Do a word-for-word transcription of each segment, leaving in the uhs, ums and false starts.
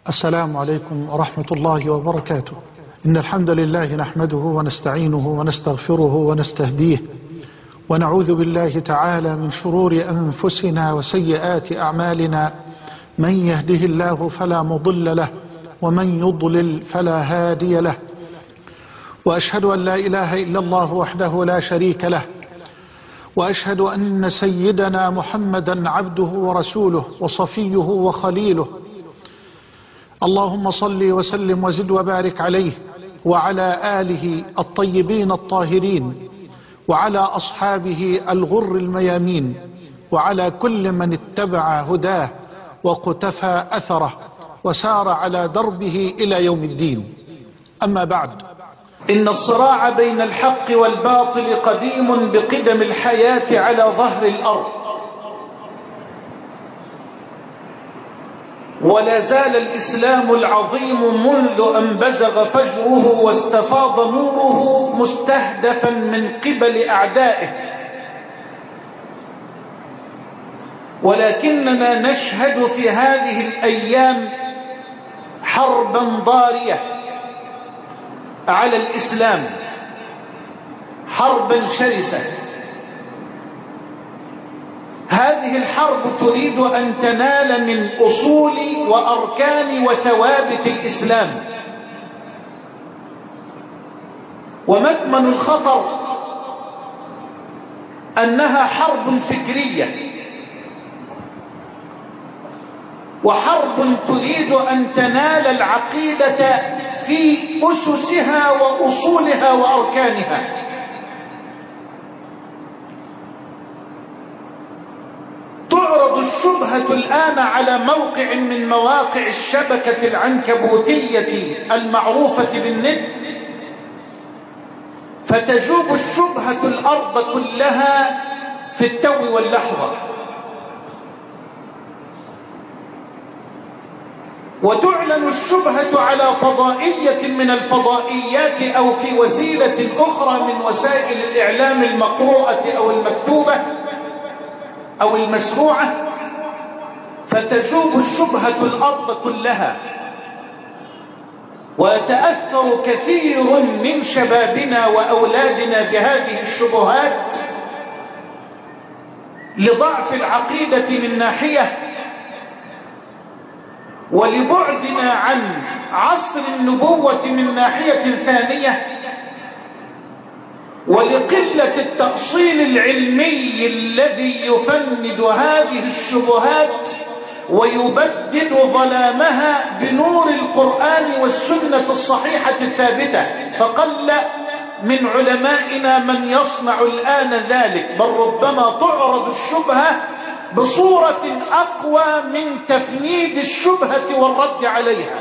السلام عليكم ورحمة الله وبركاته. إن الحمد لله نحمده ونستعينه ونستغفره ونستهديه ونعوذ بالله تعالى من شرور أنفسنا وسيئات أعمالنا. من يهده الله فلا مضل له ومن يضلل فلا هادي له، وأشهد أن لا إله إلا الله وحده لا شريك له، وأشهد أن سيدنا محمدا عبده ورسوله وصفيه وخليله. اللهم صل وسلم وزد وبارك عليه وعلى آله الطيبين الطاهرين وعلى أصحابه الغر الميامين وعلى كل من اتبع هداه وقتفى أثره وسار على دربه إلى يوم الدين. أما بعد، إن الصراع بين الحق والباطل قديم بقدم الحياة على ظهر الأرض، ولا زال الإسلام العظيم منذ أن بزغ فجره واستفاض نوره مستهدفا من قبل أعدائه، ولكننا نشهد في هذه الأيام حربا ضارية على الإسلام، حربا شرسة. هذه الحرب تريد أن تنال من أصول وأركان وثوابت الإسلام، ومكمن الخطر أنها حرب فكرية، وحرب تريد أن تنال العقيدة في أسسها وأصولها وأركانها. تعرض الشبهة الآن على موقع من مواقع الشبكة العنكبوتية المعروفة بالنت، فتجوب الشبهة الأرض كلها في التو واللحظة، وتعلن الشبهة على فضائية من الفضائيات أو في وسيلة أخرى من وسائل الإعلام المقروءة أو المكتوبة أو المسموعة، فتجوب الشبهة الأرض كلها، ويتأثر كثير من شبابنا وأولادنا بهذه الشبهات لضعف العقيدة من ناحية، ولبعدنا عن عصر النبوة من ناحية ثانية، ولقلة التأصيل العلمي الذي يفند هذه الشبهات ويبدد ظلامها بنور القرآن والسنة الصحيحة الثابتة. فقل من علمائنا من يصنع الآن ذلك، بل ربما تعرض الشبهة بصورة أقوى من تفنيد الشبهة والرد عليها،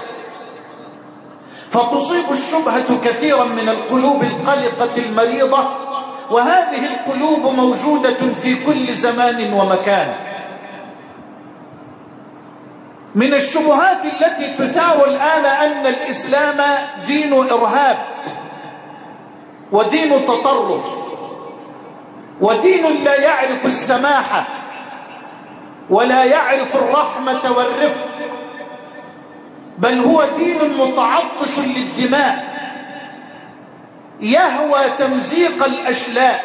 فتصيب الشبهة كثيرا من القلوب القلقة المريضة، وهذه القلوب موجودة في كل زمان ومكان. من الشبهات التي تثار الآن أن الإسلام دين إرهاب ودين تطرف ودين لا يعرف السماحة ولا يعرف الرحمة والرفق، بل هو دين متعطش للدماء يهوى تمزيق الأشلاء،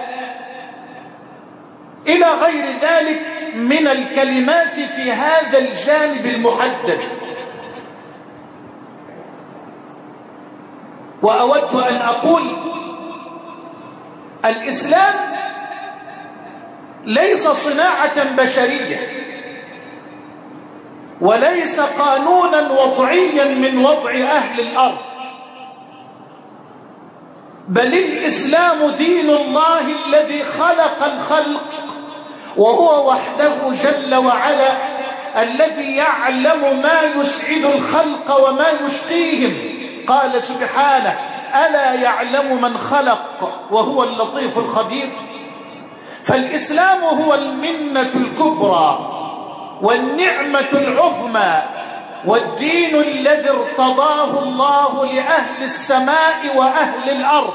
إلى غير ذلك من الكلمات في هذا الجانب المحدد. وأود أن أقول الإسلام ليس صناعة بشرية، وليس قانونا وضعيا من وضع أهل الأرض، بل الإسلام دين الله الذي خلق الخلق، وهو وحده جل وعلا الذي يعلم ما يسعد الخلق وما يشقيهم. قال سبحانه: ألا يعلم من خلق وهو اللطيف الخبير. فالإسلام هو المنة الكبرى والنعمة العظمى، والدين الذي ارتضاه الله لأهل السماء وأهل الأرض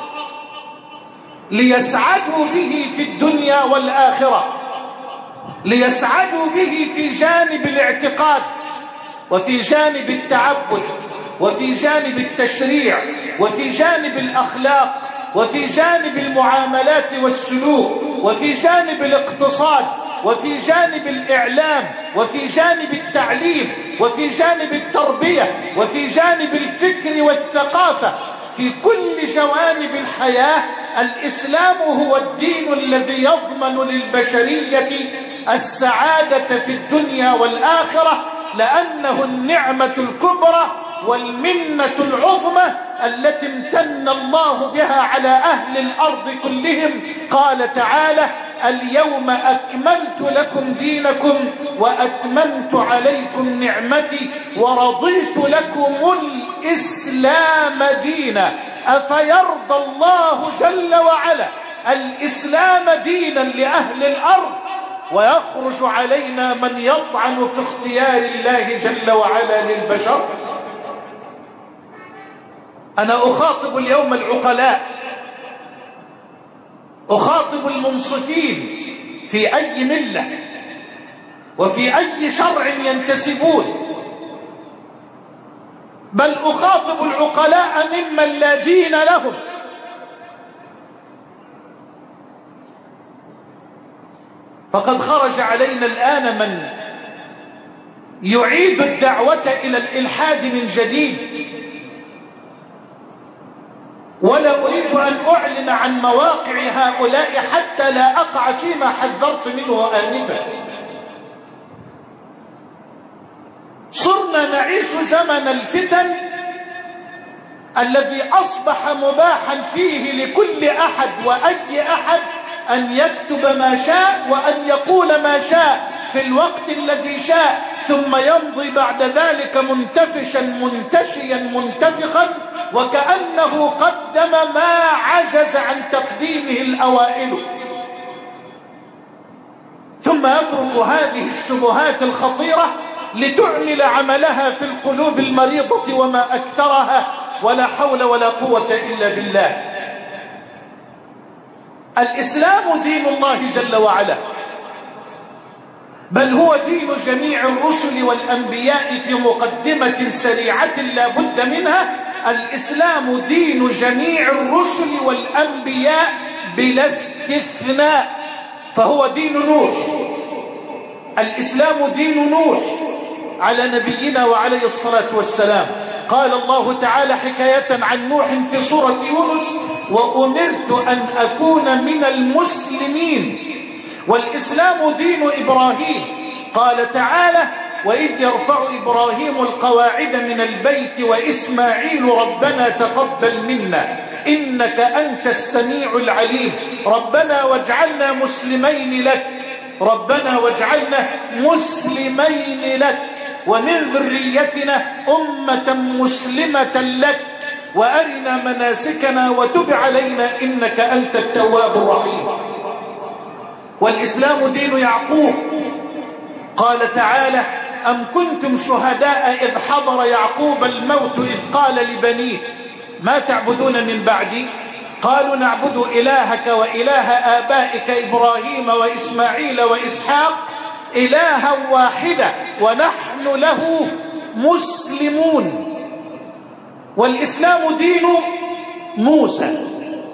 ليسعدوا به في الدنيا والآخرة، ليسعدوا به في جانب الاعتقاد وفي جانب التعبد، وفي جانب التشريع، وفي جانب الأخلاق، وفي جانب المعاملات والسلوك، وفي جانب الاقتصاد، وفي جانب الإعلام، وفي جانب التعليم، وفي جانب التربية، وفي جانب الفكر والثقافة. في كل جوانب الحياة الإسلام هو الدين الذي يضمن للبشرية السعادة في الدنيا والآخرة، لأنه النعمة الكبرى والمنة العظمى التي امتن الله بها على أهل الأرض كلهم. قال تعالى: اليوم أكملت لكم دينكم وأتممت عليكم نعمتي ورضيت لكم الإسلام دينا. أفيرضى الله جل وعلا الإسلام دينا لأهل الأرض، ويخرج علينا من يطعن في اختيار الله جل وعلا للبشر؟ أنا أخاطب اليوم العقلاء، أخاطب المنصفين في أي ملة وفي أي شرع ينتسبون، بل أخاطب العقلاء ممن لا دين لهم. فقد خرج علينا الآن من يعيد الدعوة إلى الإلحاد من جديد، ولا أريد أن أعلن عن مواقع هؤلاء حتى لا أقع فيما حذرت منه آنفا. صرنا نعيش زمن الفتن الذي أصبح مباحا فيه لكل أحد وأي أحد أن يكتب ما شاء وأن يقول ما شاء في الوقت الذي شاء، ثم يمضي بعد ذلك منتفشا منتشيا منتفخا وكأنه قدم ما عجز عن تقديمه الأوائل، ثم يترك هذه الشبهات الخطيرة لتعمل عملها في القلوب المريضة وما أكثرها، ولا حول ولا قوة إلا بالله. الإسلام دين الله جل وعلا، بل هو دين جميع الرسل والأنبياء في مقدمة سريعة لا بد منها. الإسلام دين جميع الرسل والأنبياء بلا استثناء، فهو دين نوح. الإسلام دين نوح على نبينا وعليه الصلاة والسلام. قال الله تعالى حكاية عن نوح في سورة يونس: وأمرت أن أكون من المسلمين. والإسلام دين إبراهيم. قال تعالى: وإذ يرفع إبراهيم القواعد من البيت وإسماعيل ربنا تقبل منا إنك أنت السميع العليم ربنا واجعلنا مسلمين لك ربنا واجعلنا مسلمين لك ومن ذريتنا أمة مسلمة لك وأرنا مناسكنا وتب علينا إنك أنت التواب الرحيم. والإسلام دين يعقوب. قال تعالى: أم كنتم شهداء إذ حضر يعقوب الموت إذ قال لبنيه ما تعبدون من بعدي قالوا نعبد إلهك وإله آبائك إبراهيم وإسماعيل وإسحاق إلها واحدا ونحن له مسلمون. والإسلام دين موسى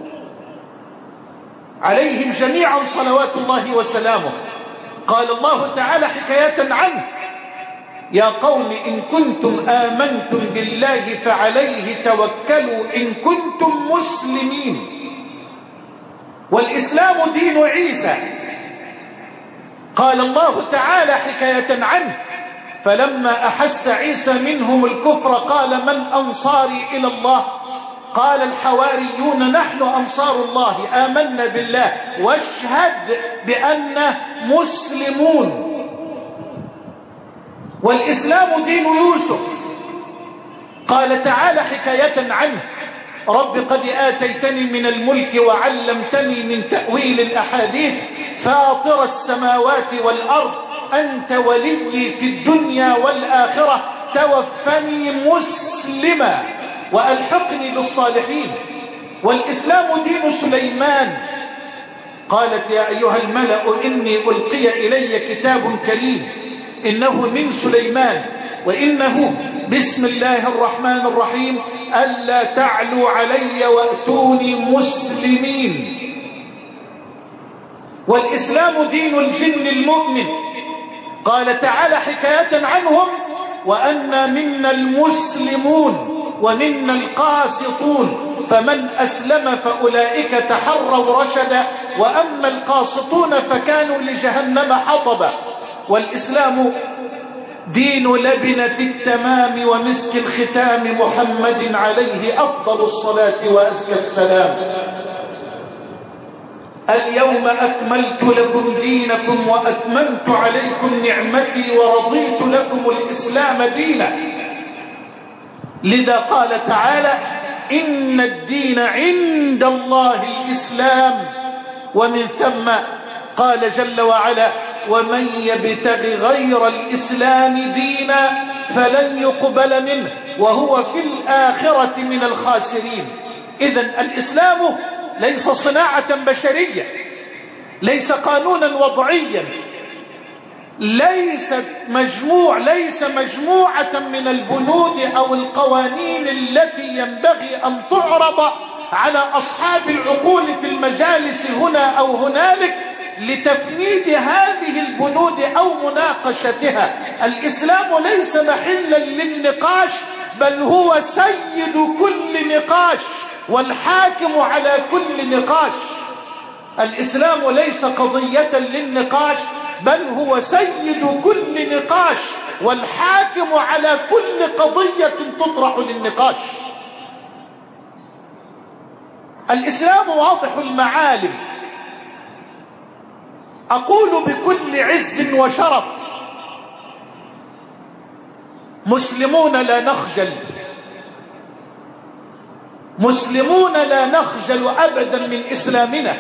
عليهم جميعا صلوات الله وسلامه. قال الله تعالى حكاية عنه: يا قوم إن كنتم آمنتم بالله فعليه توكلوا إن كنتم مسلمين. والإسلام دين عيسى. قال الله تعالى حكاية عنه: فلما أحس عيسى منهم الكفر قال من أنصاري إلى الله قال الحواريون نحن أنصار الله آمنا بالله واشهد بأننا مسلمون. والإسلام دين يوسف. قال تعالى حكاية عنه: رب قد آتيتني من الملك وعلمتني من تأويل الأحاديث فاطر السماوات والأرض أنت ولي في الدنيا والآخرة توفني مسلما وألحقني بالصالحين. والإسلام دين سليمان. قالت: يا أيها الملأ إني ألقي إلي كتاب كريم إنه من سليمان وإنه بسم الله الرحمن الرحيم ألا تعلوا علي وأتوني مسلمين. والإسلام دين الجن المؤمن. قال تعالى حكاية عنهم وأنا منا المسلمون ومنا القاسطون فمن أسلم فأولئك تحروا رشدا وأما القاسطون فكانوا لجهنم حطبا. والإسلام دين لبنة التمام ومسك الختام محمد عليه أفضل الصلاة وأزكى السلام. اليوم أكملت لكم دينكم وأتممت عليكم نعمتي ورضيت لكم الإسلام دينا. لذا قال تعالى إن الدين عند الله الإسلام. ومن ثم قال جل وعلا ومن يبتغ غير الإسلام دينا فلن يقبل منه وهو في الآخرة من الخاسرين. إذن الإسلام ليس صناعة بشرية، ليس قانونا وضعيا، ليس مجموع ليس مجموعة من البنود أو القوانين التي ينبغي أن تعرض على أصحاب العقول في المجالس هنا أو هنالك لتفنيد هذه البنود أو مناقشتها. الإسلام ليس محلا للنقاش بل هو سيد كل نقاش والحاكم على كل نقاش. الإسلام ليس قضية للنقاش بل هو سيد كل نقاش والحاكم على كل قضية تطرح للنقاش. الإسلام واضح المعالم. أقول بكل عز وشرف مسلمون لا نخجل، مسلمون لا نخجل أبدا من إسلامنا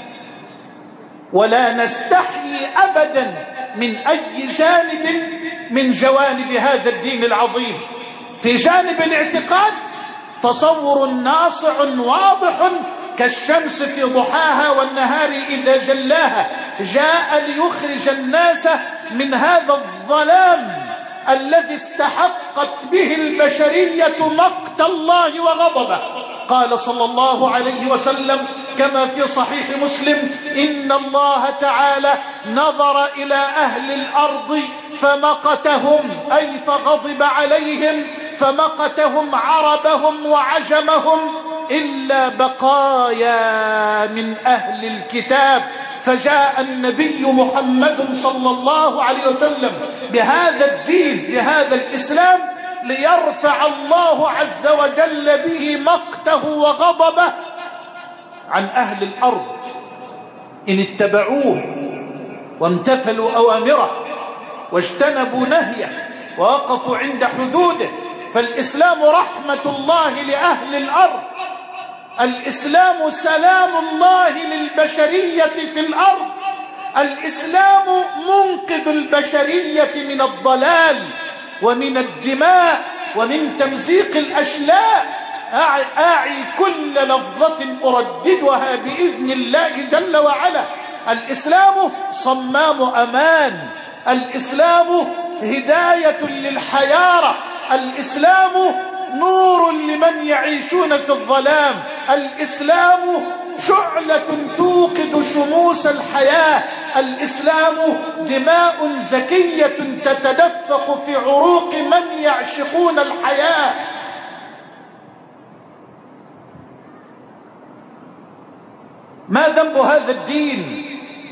ولا نستحيي أبدا من أي جانب من جوانب هذا الدين العظيم. في جانب الاعتقاد تصور ناصع واضح كالشمس في ضحاها والنهار إذا جلاها، جاء ليخرج الناس من هذا الظلام الذي استحقت به البشرية مقت الله وغضبه. قال صلى الله عليه وسلم كما في صحيح مسلم إن الله تعالى نظر إلى أهل الأرض فمقتهم أي فغضب عليهم، فمقتهم عربهم وعجمهم إلا بقايا من أهل الكتاب. فجاء النبي محمد صلى الله عليه وسلم بهذا الدين بهذا الإسلام ليرفع الله عز وجل به مقته وغضبه عن أهل الأرض إن اتبعوه وامتثلوا أوامره واجتنبوا نهيه ووقفوا عند حدوده. فالإسلام رحمة الله لأهل الأرض، الإسلام سلام الله للبشرية في الأرض، الإسلام منقذ البشرية من الضلال ومن الدماء ومن تمزيق الأشلاء. أعي كل لفظة أرددها بإذن الله جل وعلا. الإسلام صمام أمان، الإسلام هداية للحيارى، الإسلام نور لمن يعيشون في الظلام، الإسلام شعلة توقد شموس الحياة، الإسلام دماء زكية تتدفق في عروق من يعشقون الحياة. ما ذنب هذا الدين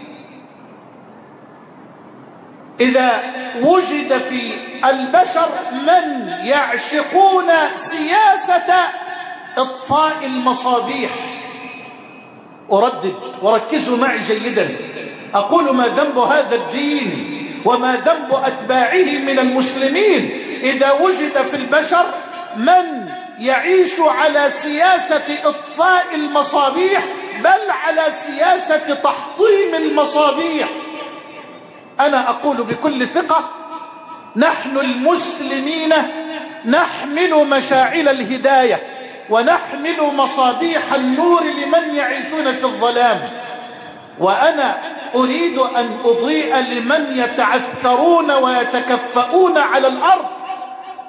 إذا وجد في البشر من يعشقون سياسة إطفاء المصابيح؟ أردد وركزوا معي جيدا، أقول ما ذنب هذا الدين وما ذنب أتباعه من المسلمين إذا وجد في البشر من يعيش على سياسة إطفاء المصابيح بل على سياسة تحطيم المصابيح. أنا أقول بكل ثقة نحن المسلمين نحمل مشاعل الهداية ونحمل مصابيح النور لمن يعيشون في الظلام، وأنا أريد أن أضيء لمن يتعثرون ويتكفؤون على الأرض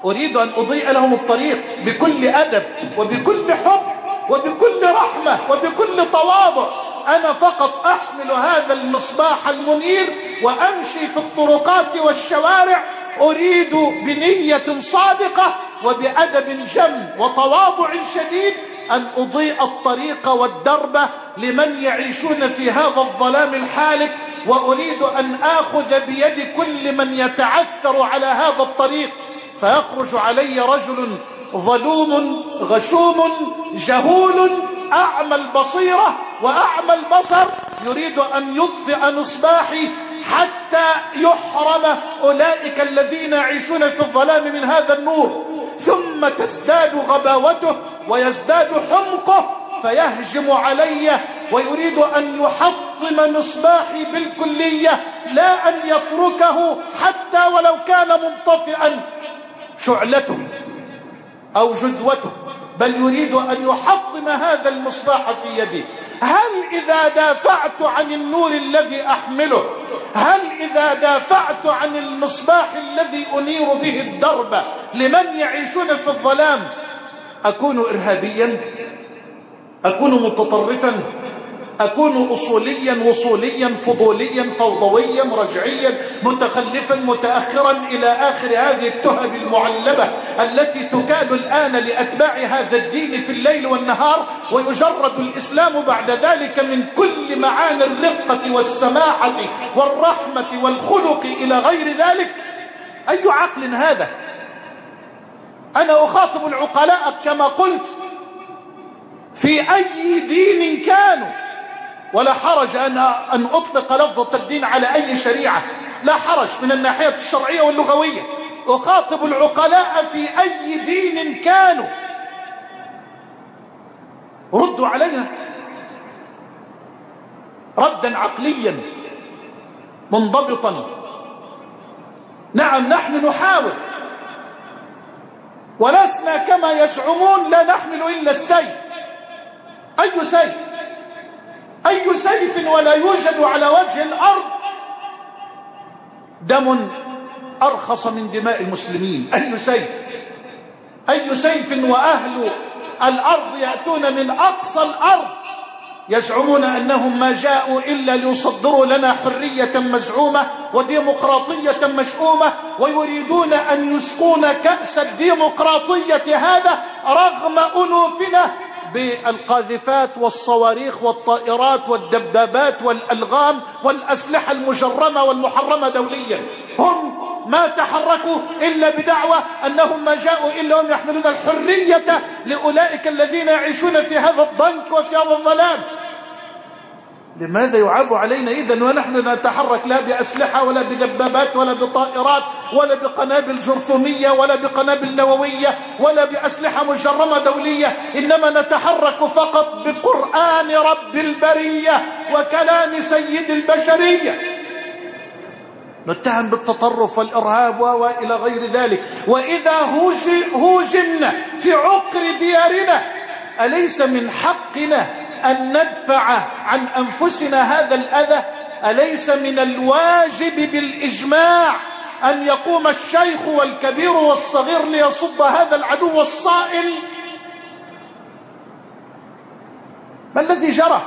أريد أن أضيء لهم الطريق بكل أدب وبكل حب وبكل رحمة وبكل تواضع. أنا فقط أحمل هذا المصباح المنير وأمشي في الطرقات والشوارع، أريد بنية صادقة وبأدب جم وتواضع شديد أن أضيء الطريق والدرب لمن يعيشون في هذا الظلام الحالك، وأريد أن آخذ بيد كل من يتعثر على هذا الطريق، فيخرج علي رجل ظلوم غشوم جهول أعمى البصيرة وأعمى البصر يريد أن يطفئ مصباحي حتى يحرم أولئك الذين يعيشون في الظلام من هذا النور، ثم تزداد غباوته ويزداد حمقه فيهجم علي ويريد أن يحطم مصباحي بالكلية، لا أن يتركه حتى ولو كان منطفئا شعلته أو جذوته، بل يريد أن يحطم هذا المصباح في يدي. هل إذا دافعت عن النور الذي أحمله، هل إذا دافعت عن المصباح الذي أنير به الدرب لمن يعيشون في الظلام أكون إرهابيا؟ أكون متطرفا؟ أكون أصوليا وصوليا فضوليا فوضويا رجعيا متخلفا متأخرا إلى آخر هذه التهم المعلبة التي تكاد الآن لأتباع هذا الدين في الليل والنهار، ويجرد الإسلام بعد ذلك من كل معاني الرقة والسماحة والرحمة والخلق إلى غير ذلك؟ أي عقل هذا؟ أنا أخاطب العقلاء كما قلت في أي دين كانوا، ولا حرج أن أن أطلق لفظة الدين على أي شريعة، لا حرج من الناحية الشرعية واللغوية. أخاطب العقلاء في أي دين كانوا، ردوا علينا ردا عقليا منضبطا. نعم نحن نحاول، ولسنا كما يزعمون لا نحمل إلا السيف. أي سيف؟ أي سيف ولا يوجد على وجه الأرض دم أرخص من دماء المسلمين. أي سيف؟ أي سيف وأهل الأرض يأتون من أقصى الأرض يزعمون أنهم ما جاءوا إلا ليصدروا لنا حرية مزعومة وديمقراطية مشؤومة، ويريدون أن يسقون كأس الديمقراطية هذا رغم أنوفنا بالقاذفات والصواريخ والطائرات والدبابات والألغام والأسلحة المجرمة والمحرمة دوليا. هم ما تحركوا إلا بدعوة أنهم ما جاءوا إلا هم يحملون الحرية لأولئك الذين يعيشون في هذا الضنك وفي هذا الظلام. لماذا يعاب علينا إذن ونحن نتحرك لا بأسلحة ولا بدبابات ولا بطائرات ولا بقنابل جرثومية ولا بقنابل نووية ولا بأسلحة مجرمة دولية، إنما نتحرك فقط بقرآن رب البرية وكلام سيد البشرية. نتهم بالتطرف والإرهاب وإلى غير ذلك. وإذا هوجمنا في عقر ديارنا أليس من حقنا أن ندفع عن أنفسنا هذا الأذى؟ أليس من الواجب بالإجماع أن يقوم الشيخ والكبير والصغير ليصد هذا العدو الصائل؟ ما الذي جرى؟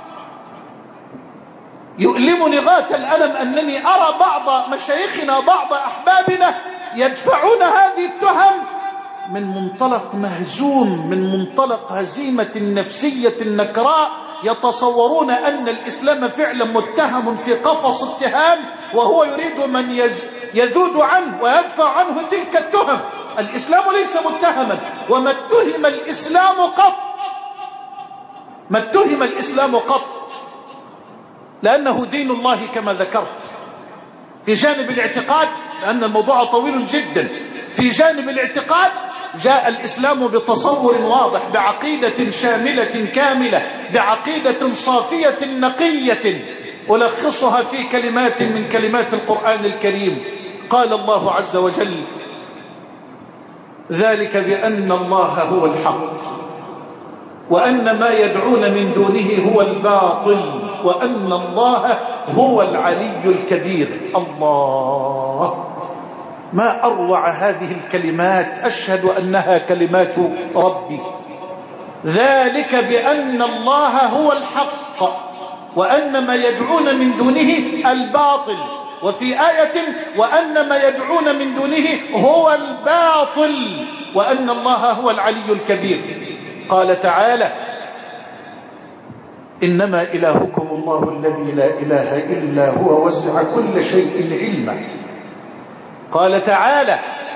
يؤلمني غاية الألم أنني أرى بعض مشايخنا بعض أحبابنا يدفعون هذه التهم من منطلق مهزوم، من منطلق هزيمة نفسية نكراء، يتصورون أن الإسلام فعلا متهم في قفص اتهام، وهو يريد من يذود عنه ويدفع عنه تلك التهم. الإسلام ليس متهما، وما اتهم الإسلام قط، ما اتهم الإسلام قط، لأنه دين الله كما ذكرت. في جانب الاعتقاد، لأن الموضوع طويل جدا، في جانب الاعتقاد جاء الإسلام بتصور واضح، بعقيدة شاملة كاملة، بعقيدة صافية نقية، ألخصها في كلمات من كلمات القرآن الكريم. قال الله عز وجل: ذلك بأن الله هو الحق، وأن ما يدعون من دونه هو الباطل، وأن الله هو العلي الكبير. الله ما أروع هذه الكلمات، أشهد أنها كلمات ربي. ذلك بأن الله هو الحق وأن ما يدعون من دونه الباطل، وفي آية وأن ما يدعون من دونه هو الباطل وأن الله هو العلي الكبير. قال تعالى: إنما إلهكم الله الذي لا إله إلا هو وسع كل شيء علما. قال تعالى: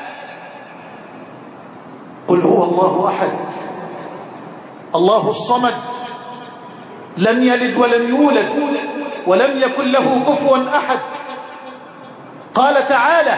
قل هو الله أحد الله الصمد لم يلد ولم يولد ولم يكن له كفوا أحد. قال تعالى: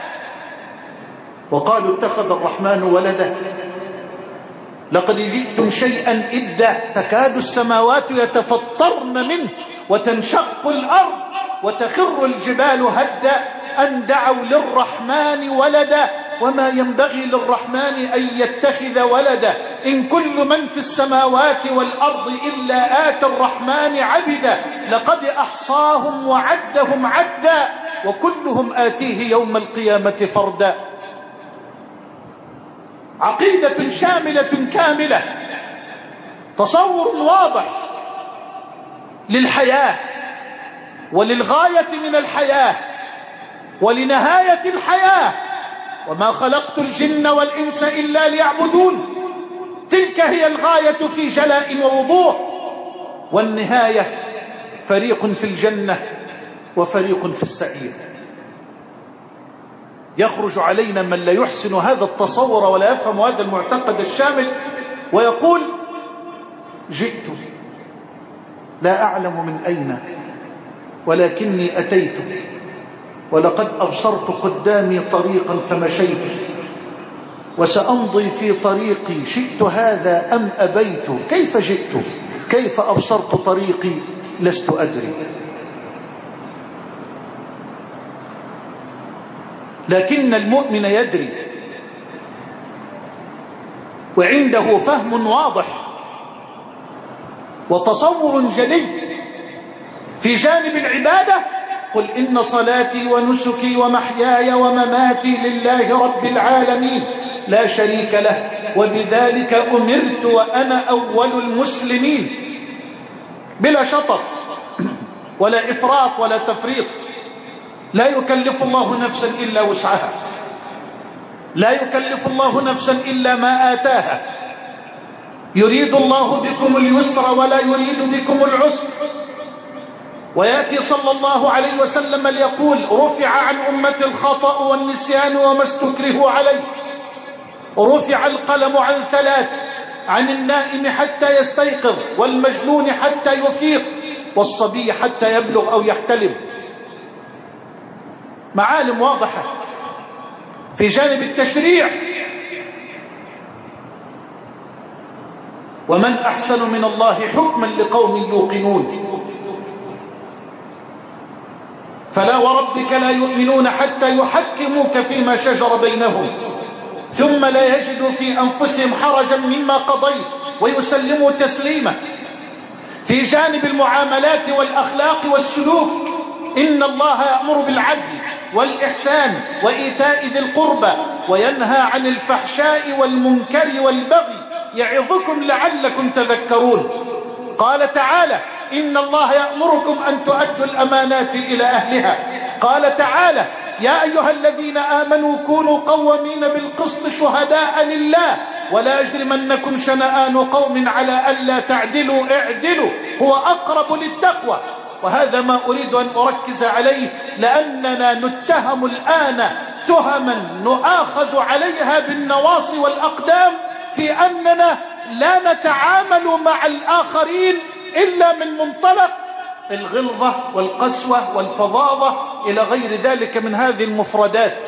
وقالوا اتخذ الرحمن ولدا لقد جئتم شيئا إدا تكاد السماوات يتفطرن منه وتنشق الأرض وتخر الجبال هدا أن دعوا للرحمن ولدا وما ينبغي للرحمن أن يتخذ ولدا إن كل من في السماوات والأرض إلا آتى الرحمن عبدا لقد أحصاهم وعدهم عدا وكلهم آتيه يوم القيامة فردا. عقيدة شاملة كاملة، تصور واضح للحياة وللغاية من الحياة ولنهاية الحياة. وما خلقت الجن والإنس إلا ليعبدون، تلك هي الغاية في جلاء ووضوح، والنهاية فريق في الجنة وفريق في السعير. يخرج علينا من لا يحسن هذا التصور ولا يفهم هذا المعتقد الشامل ويقول: جئت لا أعلم من أين ولكني أتيت ولقد أبصرت قدامي طريقا فمشيت وسأمضي في طريقي شئت هذا أم أبيت كيف جئت كيف أبصرت طريقي لست أدري. لكن المؤمن يدري وعنده فهم واضح وتصور جلي في جانب العبادة. قل إن صلاتي ونسكي ومحياي ومماتي لله رب العالمين لا شريك له وبذلك أمرت وأنا أول المسلمين، بلا شطط ولا إفراط ولا تفريط. لا يكلف الله نفسا إلا وسعها، لا يكلف الله نفسا إلا ما آتاها. يريد الله بكم اليسر ولا يريد بكم العسر. ويأتي صلى الله عليه وسلم ليقول: رفع عن أمة الخطأ والنسيان وما استكرهوا عليه. رفع القلم عن ثلاث: عن النائم حتى يستيقظ، والمجنون حتى يفيق، والصبي حتى يبلغ أو يحتلم. معالم واضحة في جانب التشريع. ومن أحسن من الله حكما لقوم يوقنون. فلا وربك لا يؤمنون حتى يحكموك فيما شجر بينهم ثم لا يجدوا في أنفسهم حرجا مما قضيت ويسلموا تسليما. في جانب المعاملات والأخلاق والسلوك: إن الله يأمر بالعدل والإحسان وإيتاء ذي القربى وينهى عن الفحشاء والمنكر والبغي يعظكم لعلكم تذكرون. قال تعالى: إن الله يأمركم أن تؤدوا الأمانات إلى أهلها. قال تعالى: يا أيها الذين آمنوا كونوا قوامين بالقسط شهداء لله ولا يجرمنكم شنآن قوم على ألا تعدلوا اعدلوا هو أقرب للتقوى. وهذا ما أريد أن أركز عليه، لأننا نتهم الآن تهما نؤاخذ عليها بالنواصي والأقدام في أننا لا نتعامل مع الآخرين إلا من منطلق الغلظة والقسوة والفظاظة إلى غير ذلك من هذه المفردات.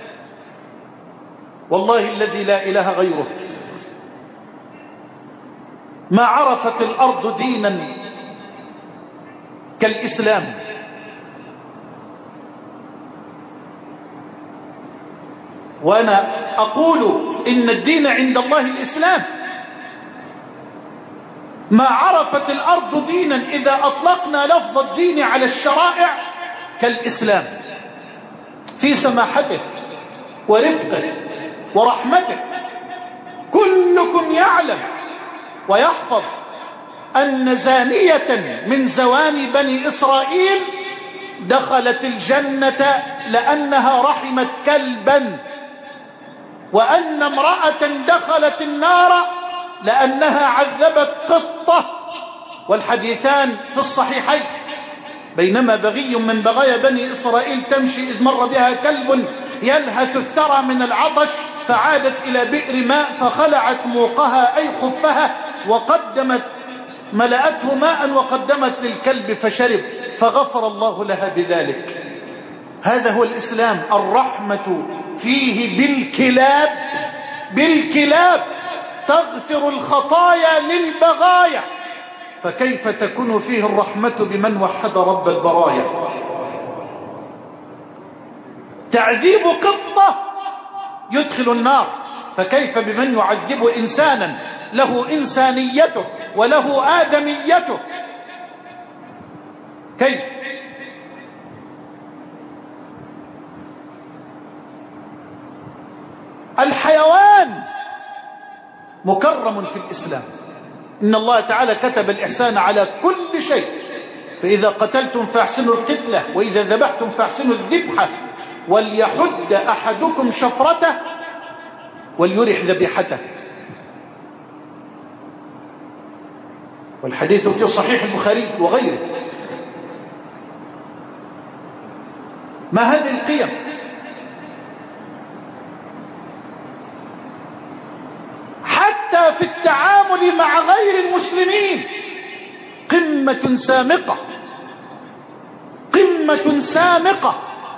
والله الذي لا إله غيره ما عرفت الأرض دينا كالإسلام. وأنا أقول إن الدين عند الله الإسلام. ما عرفت الأرض دينا إذا أطلقنا لفظ الدين على الشرائع كالإسلام في سماحته ورفقه ورحمته. كلكم يعلم ويحفظ أن زانية من زواني بني إسرائيل دخلت الجنة لأنها رحمت كلبا، وأن امرأة دخلت النار لأنها عذبت قطة، والحديثان في الصحيحين. بينما بغي من بغايا بني إسرائيل تمشي إذ مر بها كلب يلهث الثرى من العطش، فعادت إلى بئر ماء فخلعت موقها أي خفها وقدمت ملأته ماء وقدمت للكلب فشرب، فغفر الله لها بذلك. هذا هو الإسلام، الرحمة فيه بالكلاب بالكلاب تغفر الخطايا للبغايا، فكيف تكون فيه الرحمة بمن وحد رب البرايا؟ تعذيب قطة يدخل النار، فكيف بمن يعذب إنسانا له إنسانيته وله آدميته؟ كيف؟ الحيوان مكرم في الإسلام. إن الله تعالى كتب الإحسان على كل شيء، فإذا قتلتم فاحسنوا القتلة، وإذا ذبحتم فاحسنوا الذبحة، وليحد أحدكم شفرته وليرح ذبيحته. والحديث في صحيح البخاري وغيره. ما هذه القيم؟ حتى في التعامل مع غير المسلمين قمة سامقة، قمة سامقة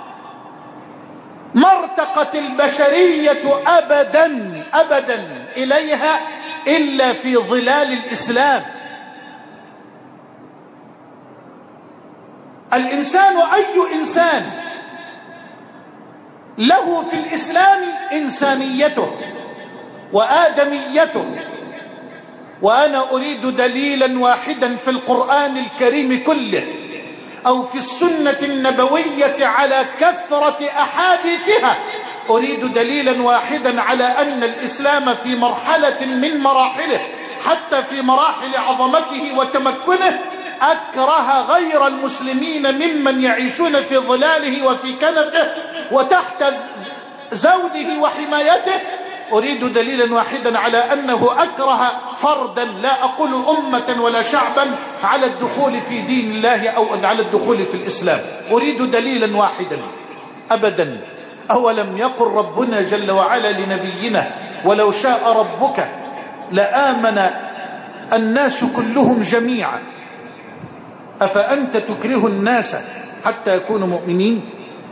ما ارتقت البشرية أبدا أبدا إليها إلا في ظلال الإسلام. الإنسان أي إنسان له في الإسلام إنسانيته وآدميته. وأنا أريد دليلا واحدا في القرآن الكريم كله أو في السنة النبوية على كثرة أحاديثها، أريد دليلا واحدا على أن الإسلام في مرحلة من مراحله، حتى في مراحل عظمته وتمكنه، أكره غير المسلمين ممن يعيشون في ظلاله وفي كنفه وتحت زوده وحمايته. أريد دليلا واحدا على أنه أكره فردا، لا أقول أمة ولا شعبا، على الدخول في دين الله أو على الدخول في الإسلام. أريد دليلا واحدا أبدا. أولم يقل ربنا جل وعلا لنبينا ولو شاء ربك لآمن الناس كلهم جميعا أفأنت تكره الناس حتى يكونوا مؤمنين؟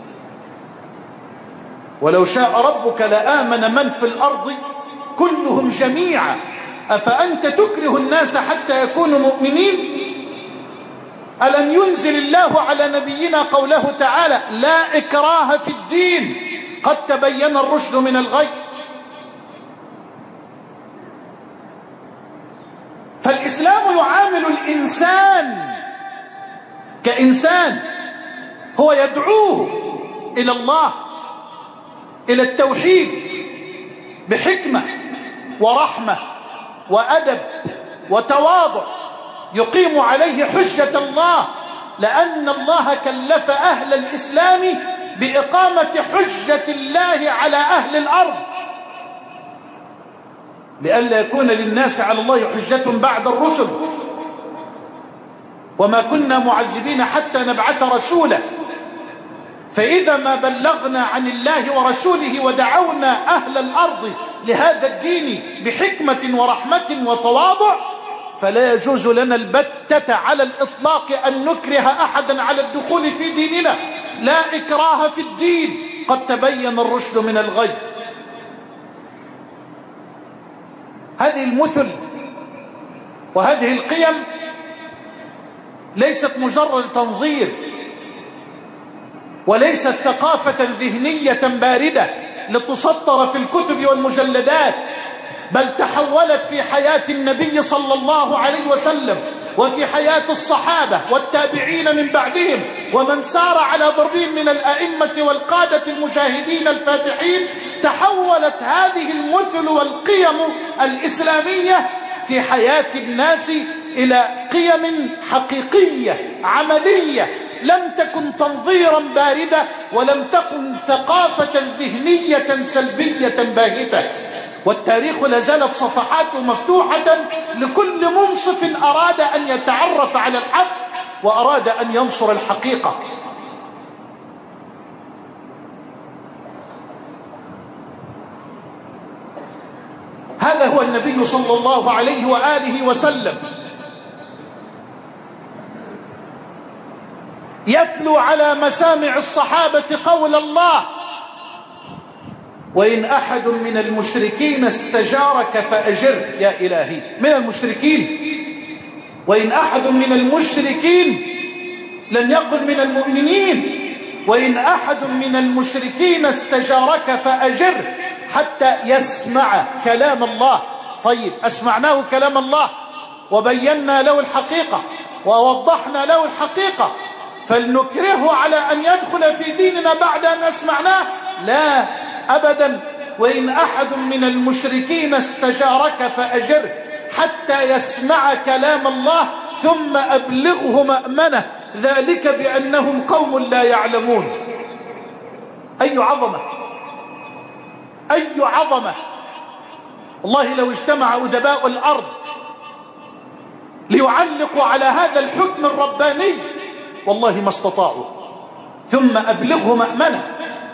ولو شاء ربك لآمن من في الأرض كلهم جميعا أفأنت تكره الناس حتى يكونوا مؤمنين؟ ألم ينزل الله على نبينا قوله تعالى لا إكراه في الدين قد تبين الرشد من الغي؟ فالإسلام يعامل الإنسان كإنسان، هو يدعوه إلى الله، إلى التوحيد بحكمة ورحمة وأدب وتواضع، يقيم عليه حجة الله، لأن الله كلف أهل الإسلام بإقامة حجة الله على أهل الأرض، لئلا يكون للناس على الله حجة بعد الرسل. وما كنا معذبين حتى نبعث رسولا، فإذا ما بلغنا عن الله ورسوله ودعونا أهل الأرض لهذا الدين بحكمة ورحمة وتواضع، فلا يجوز لنا البتة على الإطلاق أن نكره أحدا على الدخول في ديننا. لا إكراه في الدين قد تبين الرشد من الغي. هذه المثل وهذه القيم ليست مجرد تنظير، وليست ثقافة ذهنية باردة لتسطر في الكتب والمجلدات، بل تحولت في حياة النبي صلى الله عليه وسلم وفي حياة الصحابة والتابعين من بعدهم ومن سار على ضربهم من الأئمة والقادة المجاهدين الفاتحين، تحولت هذه المثل والقيم الإسلامية في حياة الناس إلى قيم حقيقية عملية، لم تكن تنظيرا باردة ولم تكن ثقافة ذهنية سلبية باهتة. والتاريخ لازالت صفحاته مفتوحة لكل منصف أراد أن يتعرف على الحق وأراد أن ينصر الحقيقة. هذا هو النبي صلى الله عليه وآله وسلم يتلو على مسامع الصحابة قول الله: وإن أحد من المشركين استجارك فأجره. يا إلهي، من المشركين، وإن أحد من المشركين، لم يقل من المؤمنين. وإن أحد من المشركين استجارك فأجره حتى يسمع كلام الله. طيب، أسمعناه كلام الله وبينا له الحقيقة ووضحنا له الحقيقة، فلنكرهه على أن يدخل في ديننا بعد أن أسمعناه؟ لا أبدا. وإن أحد من المشركين استجارك فأجره حتى يسمع كلام الله ثم أبلغه مأمنه، ذلك بأنهم قوم لا يعلمون. أي عظمة، أي عظمة. والله لو اجتمع أدباء الأرض ليعلقوا على هذا الحكم الرباني والله ما استطاعوا. ثم أبلغه مأمنه،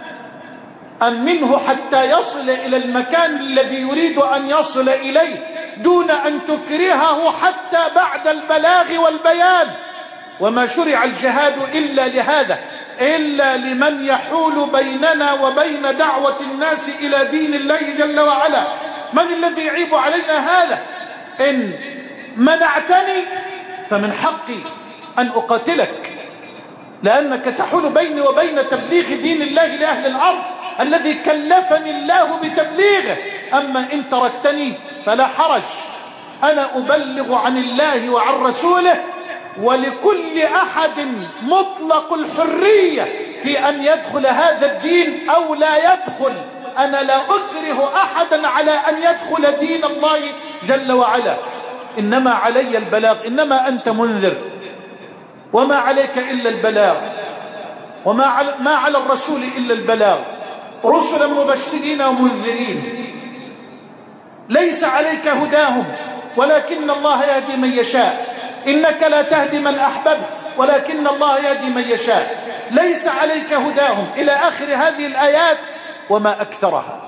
أمنه حتى يصل إلى المكان الذي يريد أن يصل إليه دون أن تكرهه حتى بعد البلاغ والبيان. وما شرع الجهاد إلا لهذا، إلا لمن يحول بيننا وبين دعوة الناس إلى دين الله جل وعلا. من الذي يعيب علينا هذا؟ إن منعتني فمن حقي أن أقاتلك، لأنك تحول بيني وبين تبليغ دين الله لأهل الأرض الذي كلفني الله بتبليغه. أما إن تركتني فلا حرج، أنا أبلغ عن الله وعن رسوله، ولكل أحد مطلق الحرية في أن يدخل هذا الدين أو لا يدخل. أنا لا أكره أحدا على أن يدخل دين الله جل وعلا، إنما علي البلاغ. إنما أنت منذر وما عليك إلا البلاغ، وما على, ما على الرسول إلا البلاغ، رسلا مبشرين ومنذرين. ليس عليك هداهم ولكن الله يهدي من يشاء. إنك لا تهدي من أحببت ولكن الله يهدي من يشاء. ليس عليك هداهم إلى آخر هذه الآيات وما أكثرها.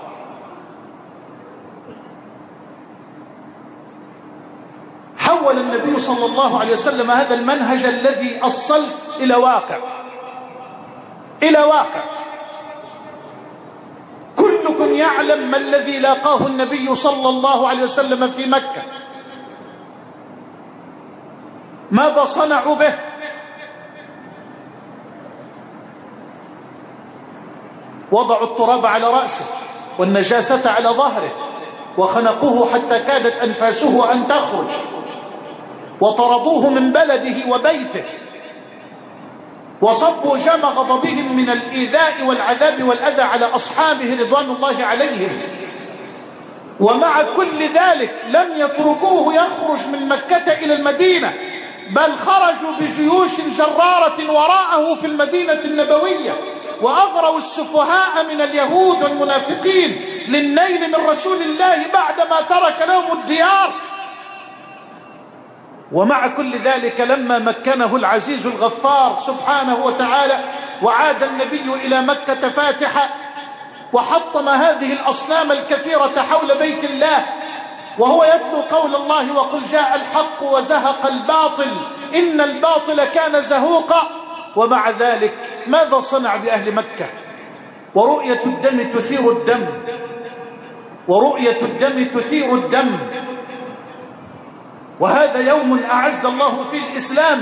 حول النبي صلى الله عليه وسلم هذا المنهج الذي أصلت إلى واقع، إلى واقع. كلكم يعلم ما الذي لاقاه النبي صلى الله عليه وسلم في مكة، ماذا صنعوا به. وضعوا التراب على رأسه والنجاسة على ظهره وخنقوه حتى كادت أنفاسه أن تخرج، وطردوه من بلده وبيته، وصبوا جام غضبهم من الإيذاء والعذاب والأذى على أصحابه رضوان الله عليهم. ومع كل ذلك لم يتركوه يخرج من مكة إلى المدينة، بل خرجوا بجيوش جرارة وراءه في المدينة النبوية، وأغروا السفهاء من اليهود والمنافقين للنيل من رسول الله بعدما ترك لهم الديار. ومع كل ذلك لما مكنه العزيز الغفار سبحانه وتعالى وعاد النبي إلى مكة فاتحا، وحطم هذه الأصنام الكثيرة حول بيت الله، وهو يتلو قول الله: وقل جاء الحق وزهق الباطل إن الباطل كان زهوقا. ومع ذلك ماذا صنع بأهل مكة؟ ورؤية الدم تثير الدم، ورؤية الدم تثير الدم. وهذا يوم أعز الله فيه الإسلام،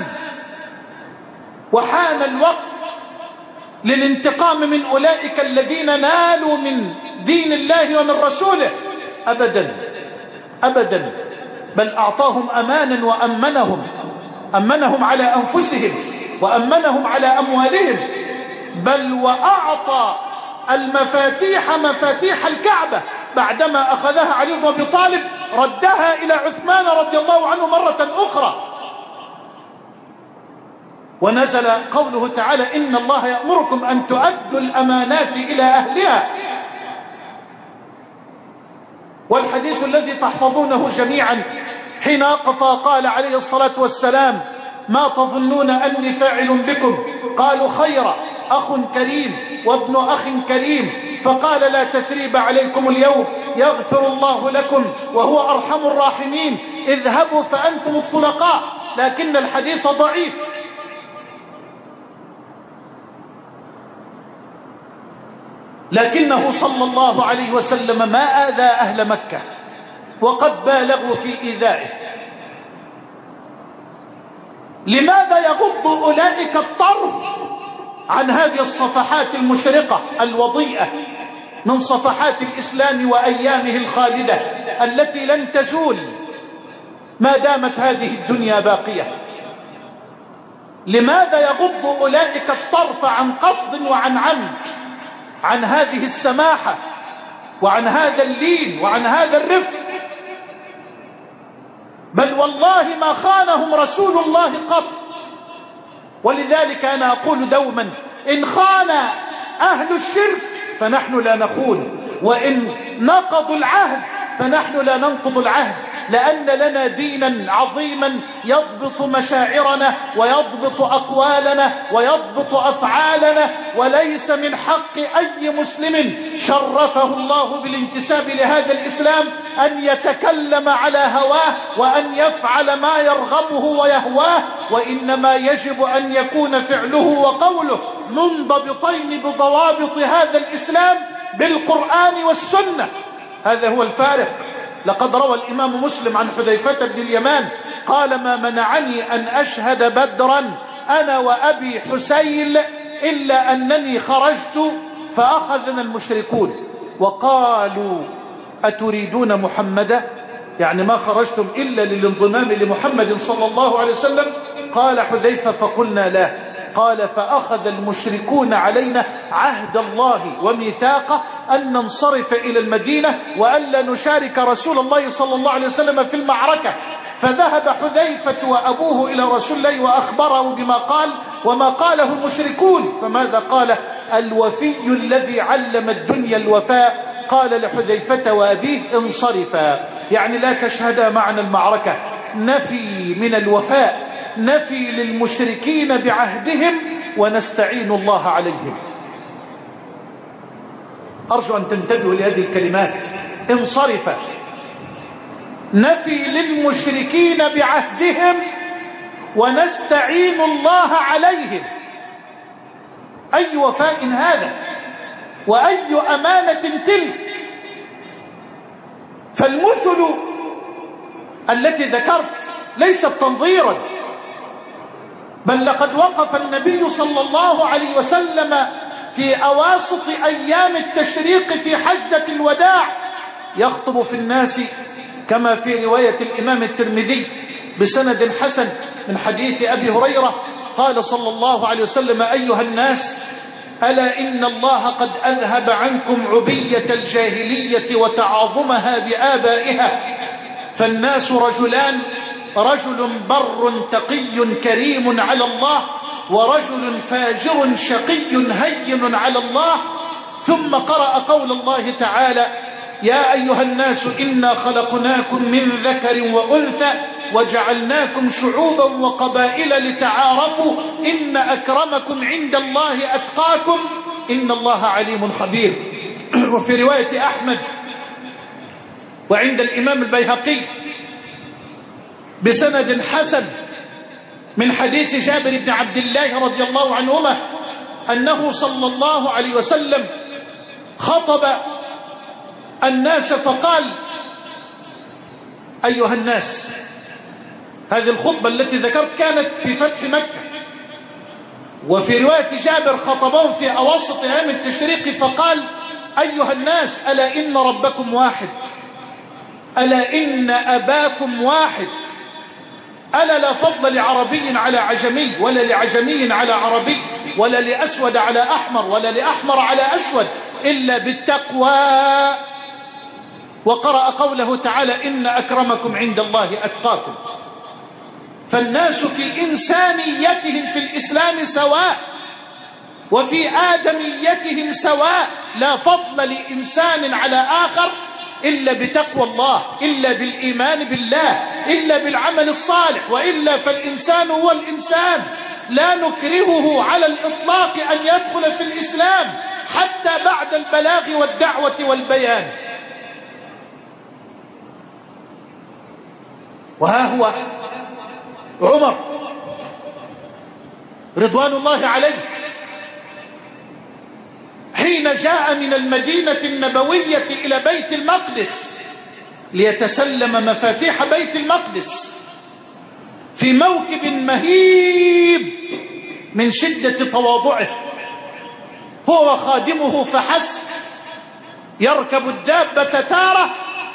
وحان الوقت للانتقام من أولئك الذين نالوا من دين الله ومن رسوله. أبدا أبدا، بل أعطاهم أمانا وأمنهم أمنهم على أنفسهم وأمنهم على أموالهم، بل وأعطى المفاتيح مفاتيح الكعبة بعدما أخذها علي بن أبي طالب ردها إلى عثمان رضي الله عنه مرة أخرى. ونزل قوله تعالى إن الله يأمركم أن تؤدوا الأمانات إلى أهلها. والحديث الذي تحفظونه جميعا حين أقف قال عليه الصلاة والسلام ما تظنون أني فاعل بكم؟ قالوا خيرا، أخ كريم وابن أخ كريم. فقال لا تثريب عليكم اليوم يغفر الله لكم وهو أرحم الراحمين، اذهبوا فأنتم الطلقاء. لكن الحديث ضعيف. لكنه صلى الله عليه وسلم ما آذى أهل مكة، وقد بالغوا في إيذائه. لماذا يغض أولئك الطرف عن هذه الصفحات المشرقة الوضيئة من صفحات الإسلام وأيامه الخالدة التي لن تزول ما دامت هذه الدنيا باقية؟ لماذا يغض أولئك الطرف عن قصد وعن عمد عن هذه السماحة وعن هذا اللين وعن هذا الرفق؟ بل والله ما خانهم رسول الله قط. ولذلك أنا أقول دوما إن خان أهل الشرك فنحن لا نخون، وإن نقضوا العهد فنحن لا ننقض العهد، لأن لنا دينا عظيما يضبط مشاعرنا ويضبط أقوالنا ويضبط أفعالنا. وليس من حق أي مسلم شرفه الله بالانتساب لهذا الإسلام أن يتكلم على هواه وأن يفعل ما يرغبه ويهواه، وإنما يجب أن يكون فعله وقوله منضبطين بضوابط هذا الإسلام بالقرآن والسنة. هذا هو الفارق. لقد روى الإمام مسلم عن حذيفة بن اليمان قال ما منعني أن أشهد بدرا أنا وأبي حسيل إلا أنني خرجت فأخذنا المشركون وقالوا أتريدون محمدا؟ يعني ما خرجتم إلا للانضمام لمحمد صلى الله عليه وسلم؟ قال حذيفة فقلنا لا. قال فأخذ المشركون علينا عهد الله وميثاقه أن ننصرف إلى المدينة وألا نشارك رسول الله صلى الله عليه وسلم في المعركة. فذهب حذيفة وأبوه إلى رسول الله وأخبره بما قال وما قاله المشركون. فماذا قال؟ الوفي الذي علم الدنيا الوفاء قال لحذيفة وأبيه انصرفا، يعني لا تشهدا معنا المعركة. نفي من الوفاء، نفي للمشركين بعهدهم ونستعين الله عليهم. أرجو أن تنتبهوا لهذه الكلمات. انصرفا، نفي للمشركين بعهدهم ونستعين الله عليهم. أي وفاء هذا وأي أمانة تلك؟ فالمثل التي ذكرت ليست تنظيرا، بل لقد وقف النبي صلى الله عليه وسلم في أواسط أيام التشريق في حجة الوداع يخطب في الناس كما في رواية الإمام الترمذي بسند حسن من حديث أبي هريرة قال صلى الله عليه وسلم أيها الناس ألا إن الله قد أذهب عنكم عبية الجاهلية وتعاظمها بآبائها، فالناس رجلان، رجل بر تقي كريم على الله ورجل فاجر شقي هين على الله. ثم قرأ قول الله تعالى يا أيها الناس إنا خلقناكم من ذكر وأنثى وجعلناكم شعوبا وقبائل لتعارفوا إن أكرمكم عند الله أتقاكم إن الله عليم خبير. وفي رواية أحمد وعند الإمام البيهقي بسند حسن من حديث جابر بن عبد الله رضي الله عنهما أنه صلى الله عليه وسلم خطب الناس فقال أيها الناس. هذه الخطبة التي ذكرت كانت في فتح مكة. وفي رواية جابر خطبهم في أواسط أيام التشريق فقال أيها الناس ألا إن ربكم واحد، ألا إن أباكم واحد، ألا لا فضل لعربي على عجمي، ولا لعجمي على عربي، ولا لأسود على أحمر، ولا لأحمر على أسود، إلا بالتقوى. وقرأ قوله تعالى إن أكرمكم عند الله أتقاكم. فالناس في إنسانيتهم في الإسلام سواء، وفي آدميتهم سواء، لا فضل لإنسان على آخر إلا بتقوى الله، إلا بالإيمان بالله، إلا بالعمل الصالح، وإلا فالإنسان هو الإنسان. لا نكرهه على الإطلاق أن يدخل في الإسلام حتى بعد البلاغ والدعوة والبيان. وها هو عمر رضوان الله عليه حين جاء من المدينة النبوية إلى بيت المقدس ليتسلم مفاتيح بيت المقدس في موكب مهيب من شدة تواضعه، هو وخادمه فحسب، يركب الدابة تارة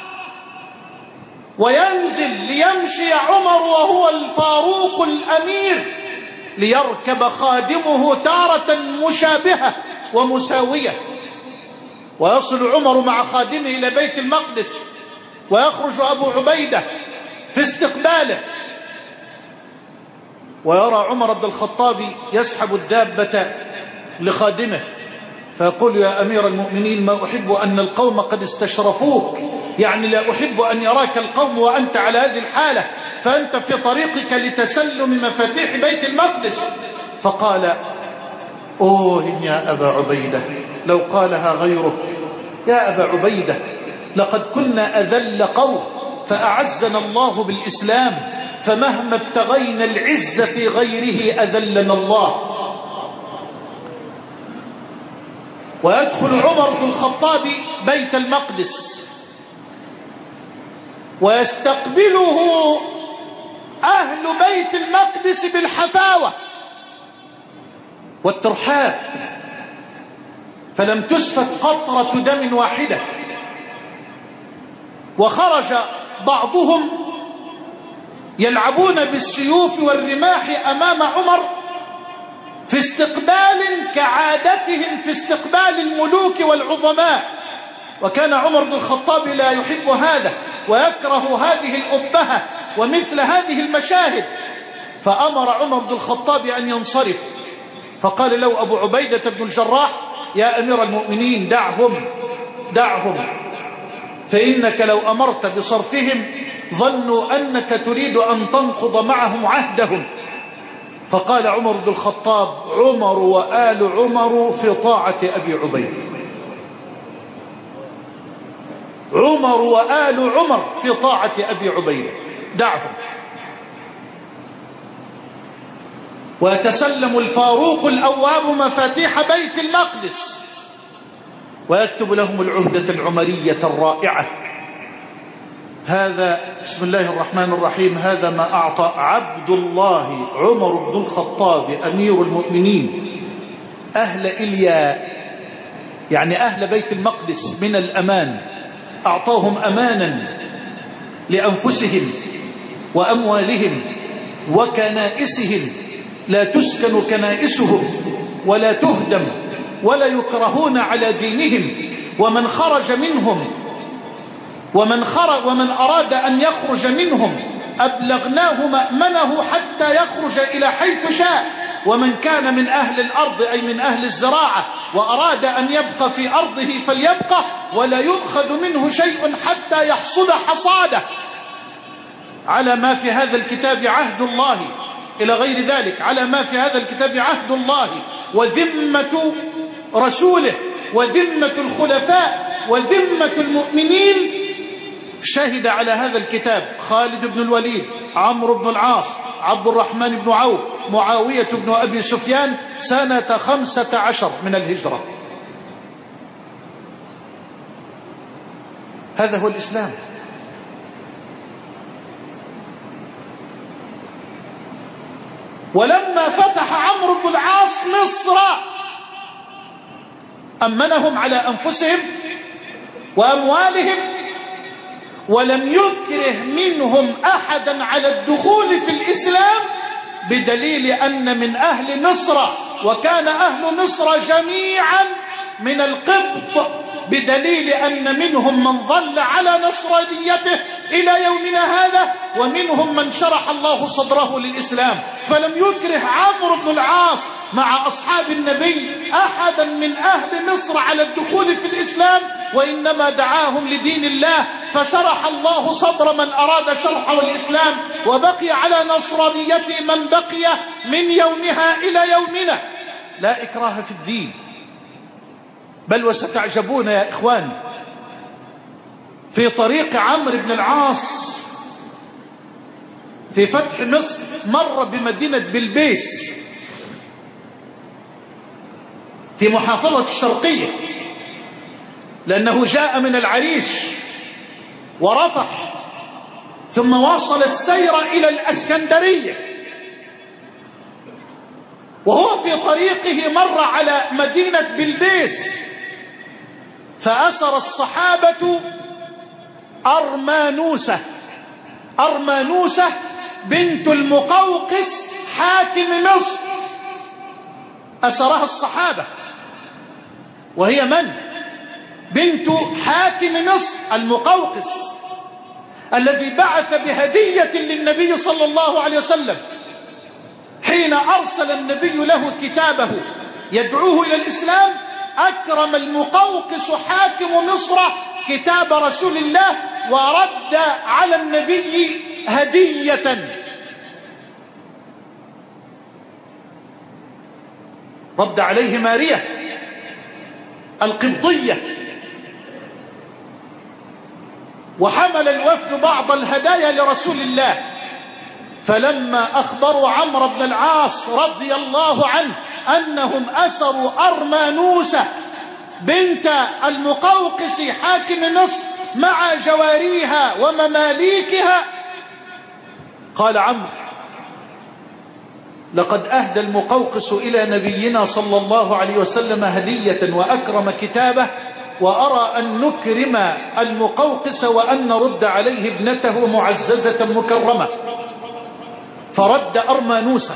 وينزل ليمشي عمر وهو الفاروق الأمير، ليركب خادمه تارة مشابهة ومساوية، ويصل عمر مع خادمه إلى بيت المقدس، ويخرج أبو عبيدة في استقباله، ويرى عمر بن الخطاب يسحب الدابة لخادمه، فيقول يا أمير المؤمنين ما أحب أن القوم قد استشرفوك، يعني لا أحب أن يراك القوم وأنت على هذه الحالة، فأنت في طريقك لتسلم مفاتيح بيت المقدس. فقال أوه يا أبا عبيدة، لو قالها غيره، يا أبا عبيدة لقد كنا أذل قوم فأعزنا الله بالإسلام، فمهما ابتغينا العز في غيره أذلنا الله. ويدخل عمر بن الخطاب بيت المقدس ويستقبله أهل بيت المقدس بالحفاوة والترحاب، فلم تسفك قطرة دم واحدة. وخرج بعضهم يلعبون بالسيوف والرماح أمام عمر في استقبال كعادتهم في استقبال الملوك والعظماء، وكان عمر بن الخطاب لا يحب هذا ويكره هذه الأبهة ومثل هذه المشاهد، فأمر عمر بن الخطاب أن ينصرف، فقال له أبو عبيدة بن الجراح يا أمير المؤمنين دعهم دعهم، فإنك لو أمرت بصرفهم ظنوا أنك تريد أن تنقض معهم عهدهم. فقال عمر بن الخطاب عمر وآل عمر في طاعة أبي عبيدة، عمر وآل عمر في طاعة أبي عبيدة، دعهم. ويتسلم الفاروق الأواب مفاتيح بيت المقدس ويكتب لهم العهدة العمرية الرائعة. هذا بسم الله الرحمن الرحيم، هذا ما أعطى عبد الله عمر بن الخطاب أمير المؤمنين أهل إليا، يعني أهل بيت المقدس، من الأمان، أعطاهم أمانا لأنفسهم وأموالهم وكنائسهم، لا تسكن كنائسهم ولا تهدم ولا يكرهون على دينهم. ومن خرج منهم ومن خرج ومن أراد أن يخرج منهم أبلغناه مأمنه حتى يخرج إلى حيث شاء. ومن كان من أهل الأرض أي من أهل الزراعة وأراد أن يبقى في أرضه فليبقى، ولا يؤخذ منه شيء حتى يحصد حصاده. على ما في هذا الكتاب عهد الله، إلى غير ذلك، على ما في هذا الكتاب عهد الله وذمة رسوله وذمة الخلفاء وذمة المؤمنين. شهد على هذا الكتاب خالد بن الوليد، عمرو بن العاص، عبد الرحمن بن عوف، معاوية بن أبي سفيان سنة خمسة عشر من الهجرة. هذا هو الإسلام. ولما فتح عمرو بن العاص مصر أمنهم على أنفسهم وأموالهم ولم يكره منهم أحدا على الدخول في الإسلام، بدليل أن من أهل مصر، وكان أهل مصر جميعا من القبط، بدليل أن منهم من ظل على نصرانيته إلى يومنا هذا، ومنهم من شرح الله صدره للإسلام. فلم يكره عمرو بن العاص مع أصحاب النبي أحدا من أهل مصر على الدخول في الإسلام، وإنما دعاهم لدين الله، فشرح الله صدر من أراد شرحه الإسلام، وبقي على نصرانيته من بقي من يومها إلى يومنا. لا إكراه في الدين. بل وستعجبون يا إخوان، في طريق عمرو بن العاص في فتح مصر مر بمدينة بلبيس في محافظة الشرقية، لأنه جاء من العريش ورفح، ثم واصل السير إلى الأسكندرية. وهو في طريقه مر على مدينة بلبيس، فأسر الصحابة أرمانوسة أرمانوسة بنت المقوقس حاكم مصر، أسرها الصحابة، وهي من؟ بنت حاكم مصر المقوقس الذي بعث بهدية للنبي صلى الله عليه وسلم حين أرسل النبي له كتابه يدعوه إلى الإسلام. أكرم المقوقس حاكم مصر كتاب رسول الله، ورد على النبي هدية، رد عليه مارية القبطية. وحمل الوفد بعض الهدايا لرسول الله، فلما أخبروا عمرو بن العاص رضي الله عنه أنهم أسروا أرمانوسة بنت المقوقس حاكم مصر مع جواريها ومماليكها، قال عمرو: لقد أهدى المقوقس إلى نبينا صلى الله عليه وسلم هدية وأكرم كتابه، وأرى أن نكرم المقوقس وأن نرد عليه ابنته معززة مكرمة. فرد أرمانوسة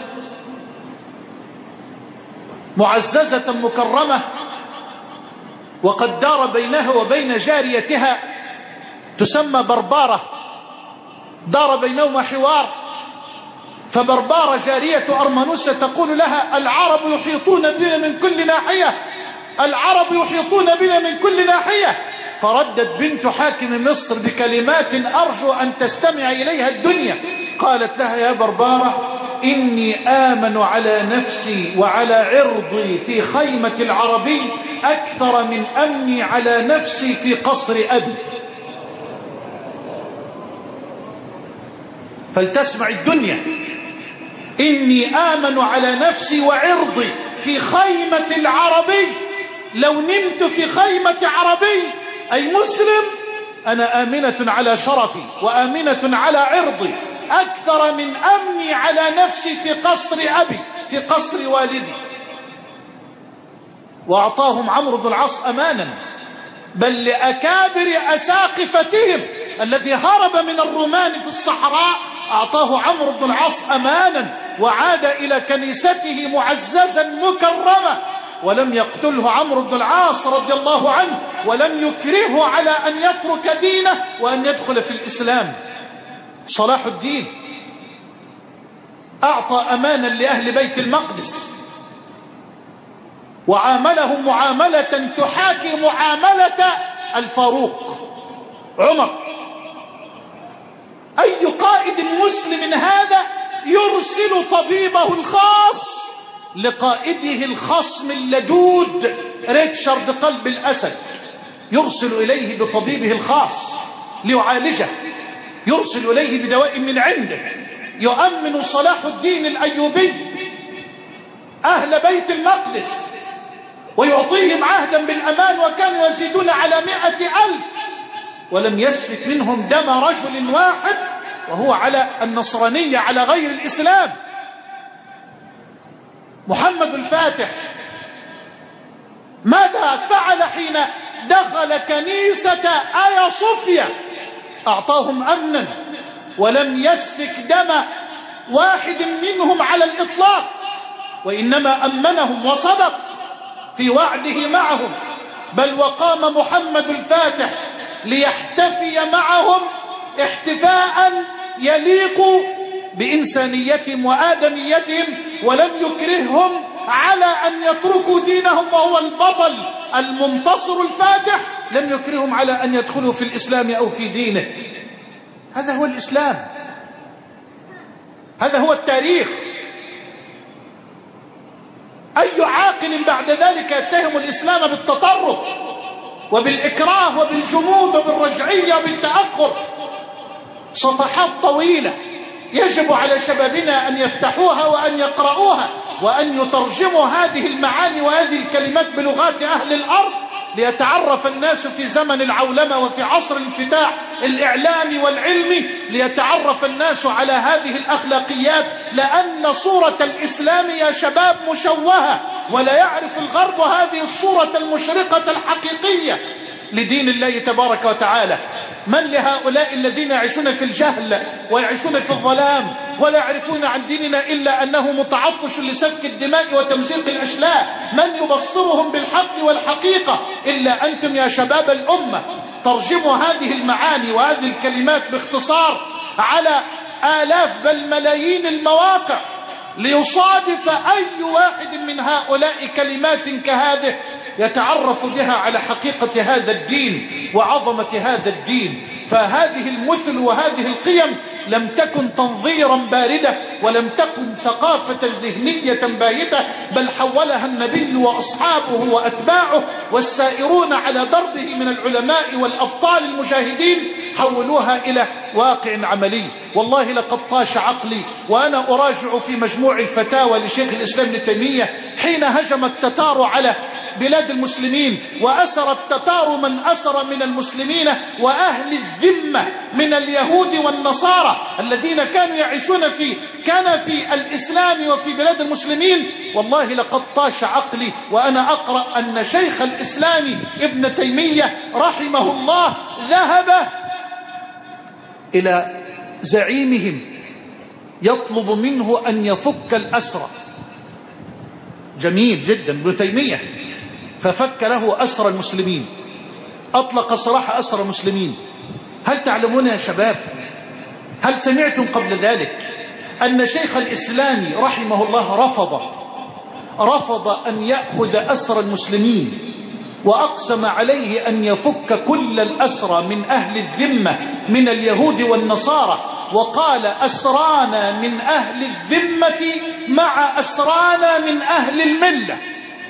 معززة مكرمة، وقد دار بينها وبين جاريتها تسمى بربارة، دار بينهما حوار. فبربارة جارية أرمانوسة تقول لها: العرب يحيطون بنا من كل ناحية، العرب يحيطون بنا من كل ناحية. فردت بنت حاكم مصر بكلمات أرجو أن تستمع إليها الدنيا، قالت لها: يا بربارة، إني آمن على نفسي وعلى عرضي في خيمة العربي أكثر من أمني على نفسي في قصر أبي. فلتسمع الدنيا: إني آمن على نفسي وعرضي في خيمة العربي، لو نمت في خيمة عربي أي مسلم أنا آمنة على شرفي وآمنة على عرضي أكثر من أمني على نفسي في قصر أبي، في قصر والدي. وأعطاهم عمرو بن العاص أمانا، بل لأكابر أساقفتهم الذي هرب من الرومان في الصحراء أعطاه عمرو بن العاص أمانا، وعاد إلى كنيسته معززا مكرما. ولم يقتله عمرو بن العاص رضي الله عنه، ولم يكرهه على أن يترك دينه وأن يدخل في الإسلام. صلاح الدين أعطى أمانا لأهل بيت المقدس، وعاملهم معاملة تحاكي معاملة الفاروق عمر. أي قائد مسلم هذا يرسل طبيبه الخاص لقائده الخصم اللدود ريتشارد قلب الأسد، يرسل إليه بطبيبه الخاص ليعالجه، يرسل إليه بدواء من عنده، يؤمن صلاح الدين الأيوبي أهل بيت المقدس ويعطيهم عهدا بالأمان، وكانوا يزيدون على مئة ألف، ولم يسفك منهم دم رجل واحد وهو على النصرانية على غير الإسلام. محمد الفاتح ماذا فعل حين دخل كنيسة آيا صوفيا أعطاهم أمنا ولم يسفك دم واحد منهم على الإطلاق، وإنما أمنهم وصدق في وعده معهم، بل وقام محمد الفاتح ليحتفي معهم احتفاء يليق بإنسانيتهم وآدميتهم، ولم يكرههم على أن يتركوا دينهم، وهو البطل المنتصر الفاتح لم يكرههم على أن يدخلوا في الإسلام أو في دينه. هذا هو الإسلام، هذا هو التاريخ. أي عاقل بعد ذلك يتهم الإسلام بالتطرف وبالإكراه وبالجمود وبالرجعية وبالتأخر؟ صفحات طويلة يجب على شبابنا أن يفتحوها وأن يقرؤوها وأن يترجموا هذه المعاني وهذه الكلمات بلغات أهل الأرض، ليتعرف الناس في زمن العولمة وفي عصر الانفتاح الإعلامي والعلمي، ليتعرف الناس على هذه الأخلاقيات، لأن صورة الإسلام يا شباب مشوهة، ولا يعرف الغرب هذه الصورة المشرقة الحقيقية لدين الله تبارك وتعالى. من لهؤلاء الذين يعيشون في الجهل ويعيشون في الظلام ولا يعرفون عن ديننا إلا أنه متعطش لسفك الدماء وتمزيق الأشلاء؟ من يبصرهم بالحق والحقيقة إلا أنتم يا شباب الأمة؟ ترجموا هذه المعاني وهذه الكلمات باختصار على آلاف بل ملايين المواقع، ليصادف أي واحد من هؤلاء كلمات كهذه يتعرف بها على حقيقة هذا الدين وعظمة هذا الدين. فهذه المثل وهذه القيم لم تكن تنظيرا باردة، ولم تكن ثقافة ذهنية بايتة، بل حولها النبي وأصحابه وأتباعه والسائرون على دربه من العلماء والأبطال المجاهدين، حولوها إلى واقع عملي. والله لقد طاش عقلي وأنا أراجع في مجموع الفتاوى لشيخ الإسلام ابن تيمية حين هجم التتار على بلاد المسلمين، وأسر التتار من أسر من المسلمين وأهل الذمة من اليهود والنصارى الذين كانوا يعيشون في كان في الإسلام وفي بلاد المسلمين. والله لقد طاش عقلي وأنا أقرأ أن شيخ الإسلام ابن تيمية رحمه الله ذهب إلى زعيمهم يطلب منه أن يفك الأسرى. جميل جدا ابن تيمية، ففك له أسرى المسلمين، أطلق سراح أسرى المسلمين. هل تعلمون يا شباب، هل سمعتم قبل ذلك أن شيخ الإسلام رحمه الله رفض رفض أن يأخذ أسرى المسلمين، وأقسم عليه أن يفك كل الأسرى من أهل الذمة من اليهود والنصارى، وقال أسرانا من أهل الذمة مع أسرانا من أهل الملة.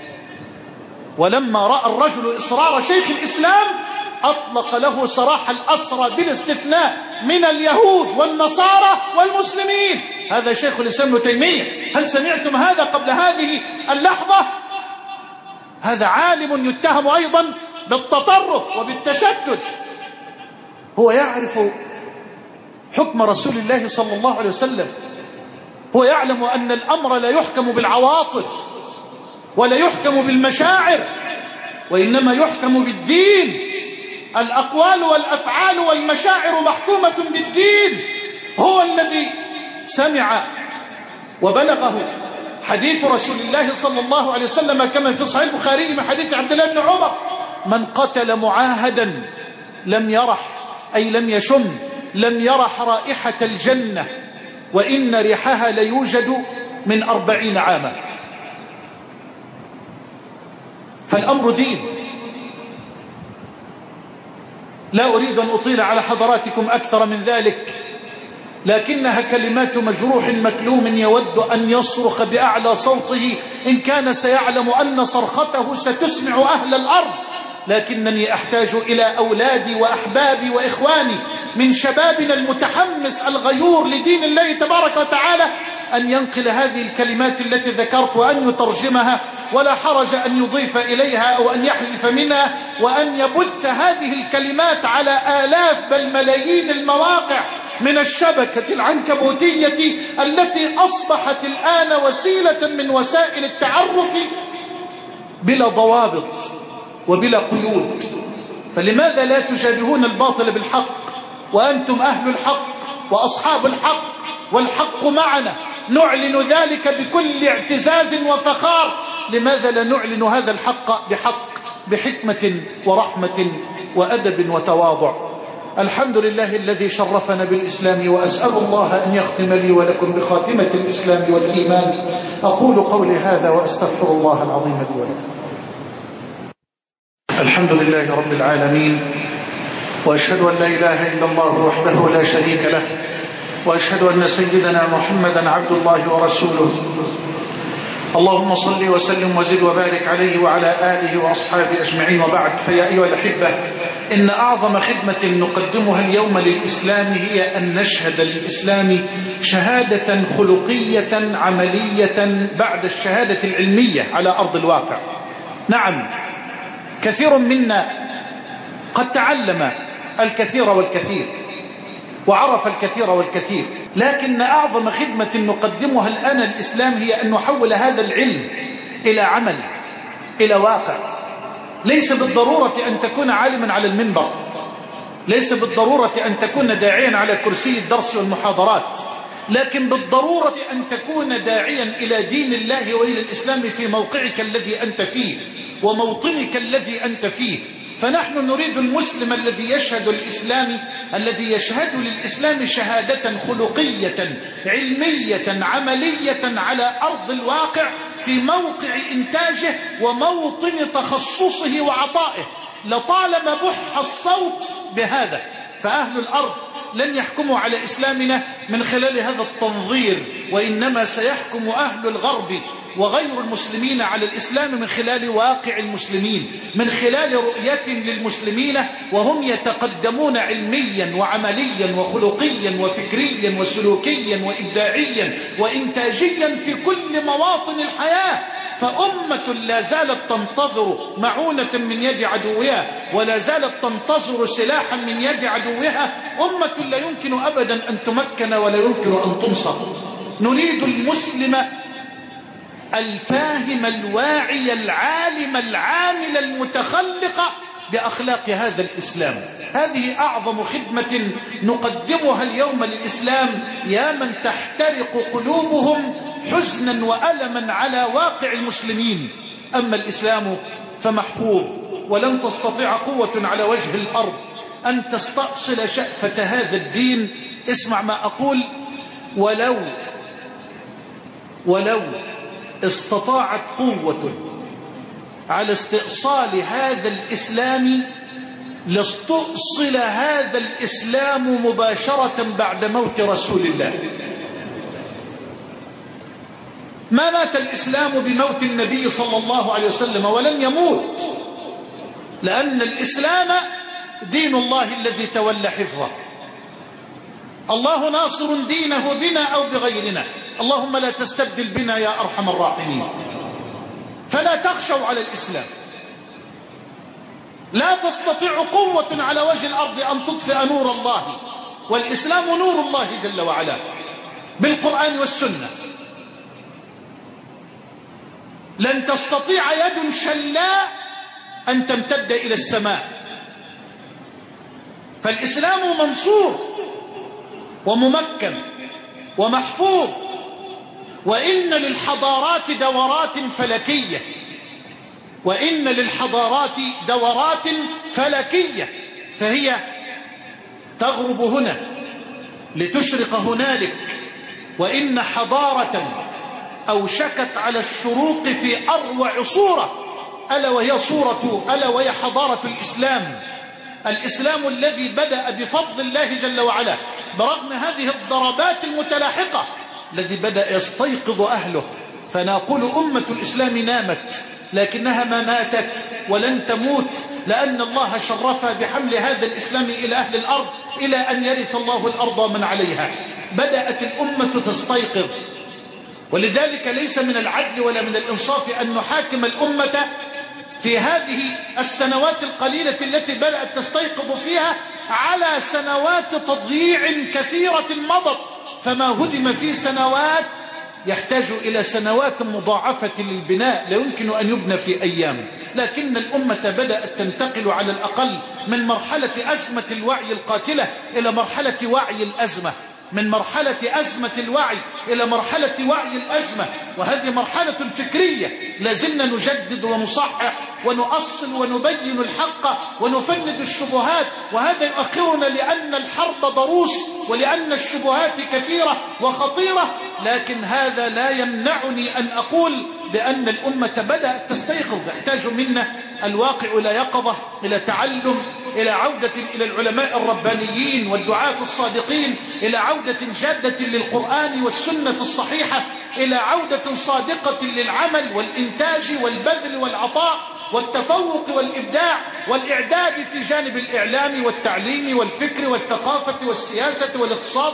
ولما رأى الرجل إصرار شيخ الإسلام أطلق له سراح الأسرى بالاستثناء من اليهود والنصارى والمسلمين. هذا شيخ الإسلام ابن تيمية. هل سمعتم هذا قبل هذه اللحظة؟ هذا عالم يتهم أيضا بالتطرف وبالتشدد. هو يعرف حكم رسول الله صلى الله عليه وسلم، هو يعلم أن الأمر لا يحكم بالعواطف ولا يحكم بالمشاعر، وإنما يحكم بالدين. الأقوال والأفعال والمشاعر محكومة بالدين. هو الذي سمع وبلغه حديث رسول الله صلى الله عليه وسلم كما في صحيح البخاري من حديث عبد الله بن عمر: من قتل معاهدا لم يرح أي لم يشم لم يرح رائحة الجنة، وإن ريحها ليوجد من أربعين عاما. فالأمر دين. لا أريد أن أطيل على حضراتكم أكثر من ذلك، لكنها كلمات مجروح مكلوم يود أن يصرخ بأعلى صوته إن كان سيعلم أن صرخته ستسمع أهل الأرض. لكنني أحتاج إلى أولادي وأحبابي وإخواني من شبابنا المتحمس الغيور لدين الله تبارك وتعالى أن ينقل هذه الكلمات التي ذكرت وأن يترجمها، ولا حرج أن يضيف إليها أو أن يحذف منها، وأن يبث هذه الكلمات على آلاف بل ملايين المواقع من الشبكة العنكبوتية التي أصبحت الآن وسيلة من وسائل التعرف بلا ضوابط وبلا قيود. فلماذا لا تشابهون الباطل بالحق وأنتم أهل الحق وأصحاب الحق، والحق معنا، نعلن ذلك بكل اعتزاز وفخار. لماذا لا نعلن هذا الحق بحق، بحكمة ورحمة وأدب وتواضع؟ الحمد لله الذي شرفنا بالإسلام، وأسأل الله أن يختم لي ولكم بخاتمة الإسلام والإيمان. أقول قولي هذا وأستغفر الله العظيم لي ولكم. الحمد لله رب العالمين، وأشهد أن لا إله إلا الله وحده لا شريك له، وأشهد أن سيدنا محمدا عبد الله ورسوله. اللهم صل وسلم وزد وبارك عليه وعلى آله وأصحابه أجمعين، وبعد. فيا أيها الأحبة، إن أعظم خدمة نقدمها اليوم للإسلام هي أن نشهد للإسلام شهادة خلقية عملية بعد الشهادة العلمية على أرض الواقع. نعم، كثير منا قد تعلم الكثير والكثير وعرف الكثير والكثير، لكن أعظم خدمة نقدمها الآن الإسلام هي أن نحول هذا العلم إلى عمل، إلى واقع. ليس بالضرورة أن تكون عالما على المنبر، ليس بالضرورة أن تكون داعيا على كرسي الدرس والمحاضرات، لكن بالضرورة أن تكون داعيا إلى دين الله وإلى الإسلام في موقعك الذي أنت فيه وموطنك الذي أنت فيه. فنحن نريد المسلم الذي يشهد الإسلام، الذي يشهد للإسلام شهادة خلقية علمية عملية على أرض الواقع في موقع إنتاجه وموطن تخصصه وعطائه. لطالما بح الصوت بهذا، فأهل الأرض لن يحكموا على إسلامنا من خلال هذا التنظير، وإنما سيحكم أهل الغرب وغير المسلمين على الإسلام من خلال واقع المسلمين، من خلال رؤيتهم للمسلمين وهم يتقدمون علميا وعمليا وخلقيا وفكريا وسلوكيا وإبداعيا وإنتاجيا في كل مواطن الحياة. فأمة لا زالت تنتظر معونة من يد عدوها، ولا زالت تنتظر سلاحا من يد عدوها. أمة لا يمكن أبدا أن تمكن ولا يمكن أن تنصر. نريد المسلم الفاهم الواعي العالم العامل المتخلق بأخلاق هذا الإسلام. هذه أعظم خدمة نقدمها اليوم للإسلام، يا من تحترق قلوبهم حزنا وألما على واقع المسلمين. أما الإسلام فمحفوظ، ولن تستطيع قوة على وجه الأرض أن تستأصل شأفة هذا الدين. اسمع ما أقول: ولو ولو استطاعت قوة على استئصال هذا الإسلام لاستؤصل هذا الإسلام مباشرة بعد موت رسول الله. ما مات الإسلام بموت النبي صلى الله عليه وسلم، ولن يموت، لأن الإسلام دين الله الذي تولى حفظه. الله ناصر دينه بنا أو بغيرنا، اللهم لا تستبدل بنا يا أرحم الراحمين. فلا تخشوا على الإسلام. لا تستطيع قوة على وجه الأرض أن تطفئ نور الله، والإسلام نور الله جل وعلا بالقرآن والسنة. لن تستطيع يد شلاء أن تمتد إلى السماء. فالإسلام منصور وممكن ومحفوظ. وإن للحضارات دورات فلكية، وإن للحضارات دورات فلكية، فهي تغرب هنا لتشرق هنالك. وإن حضارة أوشكت على الشروق في أروع صورة، ألا وهي صورة ألا وهي حضارة الإسلام. الإسلام الذي بدأ بفضل الله جل وعلا برغم هذه الضربات المتلاحقة، الذي بدأ يستيقظ أهله. فنقول أمة الإسلام نامت، لكنها ما ماتت ولن تموت، لأن الله شرفها بحمل هذا الإسلام إلى أهل الأرض إلى أن يرث الله الأرض ومن عليها. بدأت الأمة تستيقظ، ولذلك ليس من العدل ولا من الإنصاف أن نحاكم الأمة في هذه السنوات القليلة التي بدأت تستيقظ فيها على سنوات تضييع كثيرة مضت. فما هدم في سنوات يحتاج إلى سنوات مضاعفة للبناء، لا يمكن أن يبنى في أيام، لكن الأمة بدأت تنتقل على الأقل من مرحلة أزمة الوعي القاتلة إلى مرحلة وعي الأزمة، من مرحلة أزمة الوعي إلى مرحلة وعي الأزمة، وهذه مرحلة فكرية لازلنا نجدد ونصحح ونؤصل ونبين الحق ونفند الشبهات، وهذا يؤخرنا لأن الحرب ضروس ولأن الشبهات كثيرة وخطيرة، لكن هذا لا يمنعني أن أقول بأن الأمة بدأت تستيقظ. يحتاج منا الواقع إلى يقظة، إلى تعلم، إلى عودة إلى العلماء الربانيين والدعاة الصادقين، إلى عودة جادة للقرآن والسنة الصحيحة، إلى عودة صادقة للعمل والإنتاج والبذل والعطاء والتفوق والإبداع والإعداد في جانب الإعلام والتعليم والفكر والثقافة والسياسة والاقتصاد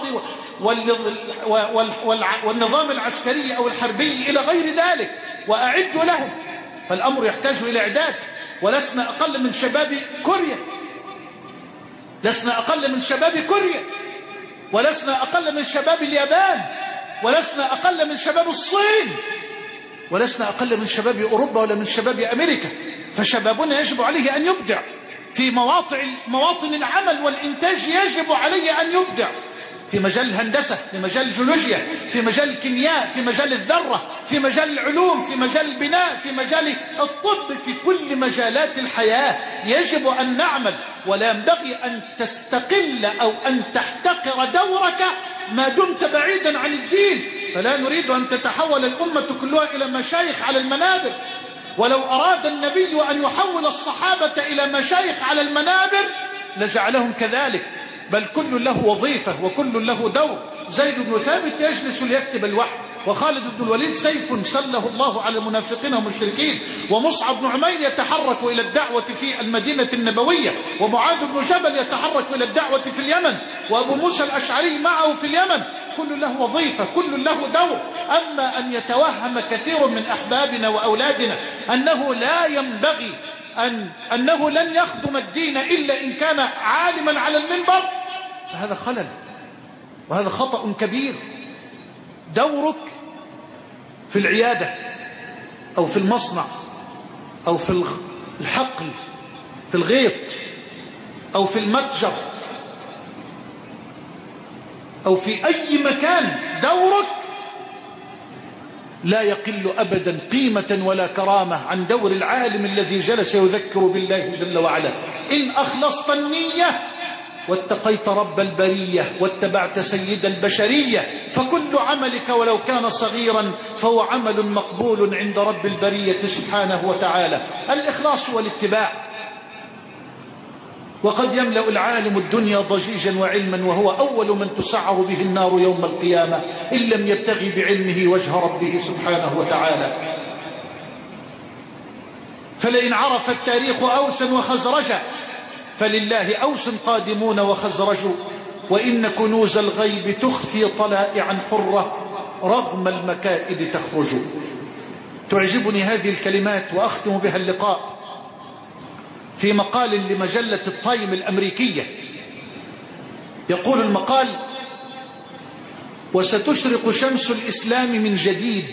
والنظام العسكري أو الحربي إلى غير ذلك، وأعدوا لهم. فالأمر يحتاج إلى إعداد، ولسنا أقل من شباب كوريا، لسنا أقل من شباب كوريا، ولسنا أقل من شباب اليابان، ولسنا أقل من شباب الصين، ولسنا أقل من شباب أوروبا ولا من شباب أمريكا. فشبابنا يجب عليه أن يبدع في مواطن مواطن العمل والإنتاج، يجب عليه أن يبدع في مجال الهندسة، في مجال الجيولوجيا، في مجال الكيمياء، في مجال الذرة، في مجال العلوم، في مجال البناء، في مجال الطب، في كل مجالات الحياة يجب أن نعمل. ولا ينبغي أن تستقل أو أن تحتقر دورك ما دمت بعيدا عن الدين. فلا نريد أن تتحول الأمة كلها إلى مشايخ على المنابر، ولو أراد النبي أن يحول الصحابة إلى مشايخ على المنابر لجعلهم كذلك، بل كل له وظيفة وكل له دور. زيد بن ثابت يجلس ليكتب الوحي، وخالد بن الوليد سيف سله الله على المنافقين والمشركين، ومصعب بن عمير يتحرك إلى الدعوة في المدينة النبوية، ومعاذ بن جبل يتحرك إلى الدعوة في اليمن، وأبو موسى الأشعري معه في اليمن. كل له وظيفة، كل له دور. أما أن يتوهم كثير من أحبابنا وأولادنا أنه لا ينبغي أن أنه لن يخدم الدين إلا إن كان عالما على المنبر، فهذا خلل وهذا خطأ كبير. دورك في العيادة أو في المصنع أو في الحقل، في الغيط أو في المتجر أو في أي مكان، دورك لا يقل أبدا قيمة ولا كرامة عن دور العالم الذي جلس يذكر بالله جل وعلا. إن أخلصت النية واتقيت رب البرية واتبعت سيد البشرية، فكل عملك ولو كان صغيرا فهو عمل مقبول عند رب البرية سبحانه وتعالى. الإخلاص والاتباع. وقد يملأ العالم الدنيا ضجيجا وعلما وهو أول من تسعر به النار يوم القيامة إن لم يبتغي بعلمه وجه ربه سبحانه وتعالى. فلئن عرف التاريخ أوسا وخزرجا فلله أوس قادمون وخزرج، وإن كنوز الغيب تخفي طلائعا حرة رغم المكائد تخرج. تعجبني هذه الكلمات وأختم بها اللقاء في مقال لمجلة التايم الأمريكية. يقول المقال: وستشرق شمس الإسلام من جديد،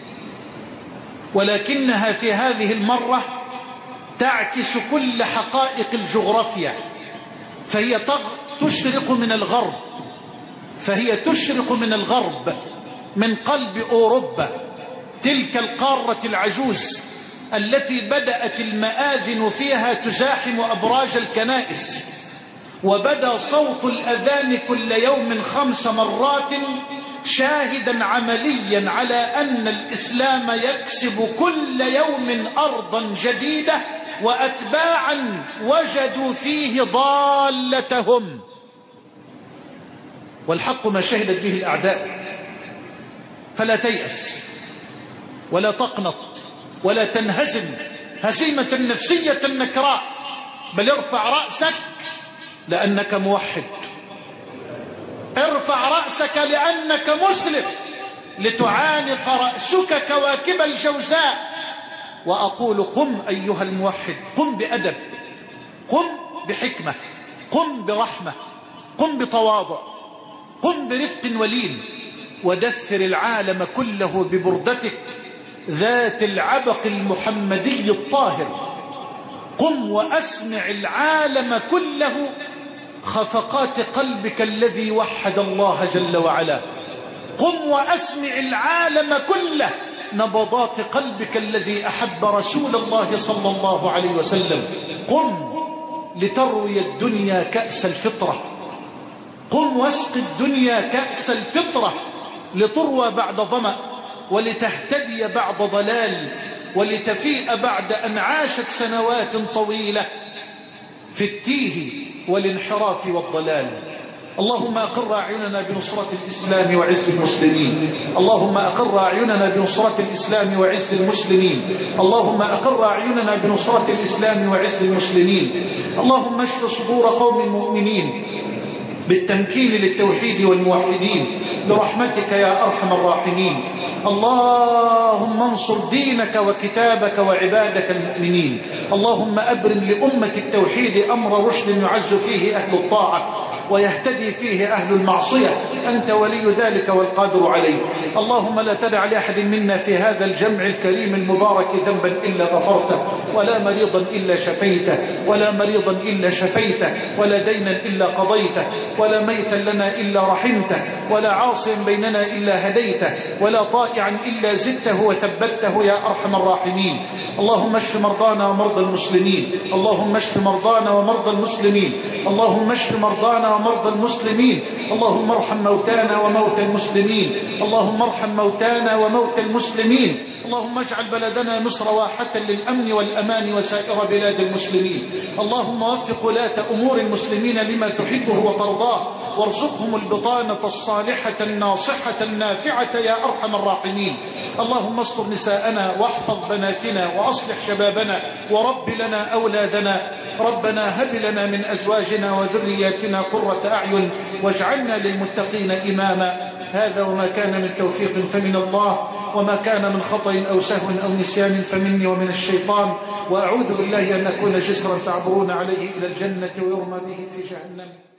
ولكنها في هذه المرة تعكس كل حقائق الجغرافيا، فهي تشرق من الغرب فهي تشرق من الغرب من قلب أوروبا، تلك القارة العجوز التي بدأت المآذن فيها تزاحم أبراج الكنائس، وبدا صوت الأذان كل يوم خمس مرات شاهدا عمليا على أن الإسلام يكسب كل يوم أرضا جديدة وأتباعا وجدوا فيه ضالتهم. والحق ما شهدت به الأعداء، فلا تيأس ولا تقنط ولا تنهزم هزيمة نفسية نكراء، بل ارفع رأسك لأنك موحد، ارفع رأسك لأنك مسلم، لتعانق رأسك كواكب الجوزاء. وأقول: قم أيها الموحد، قم بأدب، قم بحكمة، قم برحمة، قم بتواضع، قم برفق ولين، ودثر العالم كله ببردتك ذات العبق المحمدي الطاهر. قم وأسمع العالم كله خفقات قلبك الذي وحد الله جل وعلا. قم وأسمع العالم كله نبضات قلبك الذي أحب رسول الله صلى الله عليه وسلم. قم لتروي الدنيا كأس الفطرة. قم واسق الدنيا كأس الفطرة لتروى بعد ظمأ، ولتهتدي بعد ضلال، ولتفيء بعد أن عاشت سنوات طويلة في التيه والانحراف والضلال. اللهم أقر أعيننا بنصرة الإسلام وعز المسلمين. اللهم أقر أعيننا بنصرة الإسلام وعز المسلمين. اللهم أقر أعيننا بنصرة الإسلام وعز المسلمين. اللهم اشف صدور قوم مؤمنين بالتمكين للتوحيد والموحدين برحمتك يا أرحم الراحمين. اللهم انصر دينك وكتابك وعبادك المؤمنين. اللهم أبرم لأمة التوحيد أمر رشد يعز فيه أهل الطاعة ويهتدي فيه أهل المعصية. أنت ولي ذلك والقادر عليه. اللهم لا تدع لأحد منا في هذا الجمع الكريم المبارك ذنبا إلا غفرته، ولا مريضا إلا شفيته، ولا مريضا إلا شفيته، ولا دينا إلا قضيته، ولا ميتا لنا إلا رحمته، ولا عاصيا بيننا إلا هديته، ولا طائعا إلا زدته وثبته يا أرحم الراحمين. اللهم اشف مرضانا ومرضى المسلمين. اللهم اشف مرضانا ومرضى المسلمين. اللهم اشف مرضانا ومرضى المسلمين. اللهم ارحم موتانا وموتى المسلمين. اللهم ارحم موتانا وموتى المسلمين. اللهم اجعل بلدنا مصر واحة للأمن والأمان وسائر بلاد المسلمين. اللهم وفق ولاة أمور المسلمين لما تحبه وترضاه، وارزقهم البطانة الصالحة الناصحة النافعة يا أرحم الراحمين. اللهم استر نساءنا واحفظ بناتنا وأصلح شبابنا ورب لنا أولادنا. ربنا هب لنا من أزواجنا وذرياتنا قرة أعين واجعلنا للمتقين إماما. هذا وما كان من توفيق فمن الله، وما كان من خطأ أو سهو أو نسيان فمني ومن الشيطان. وأعوذ بالله أن أكون جسرا تعبرون عليه إلى الجنة ويرمى به في جهنم.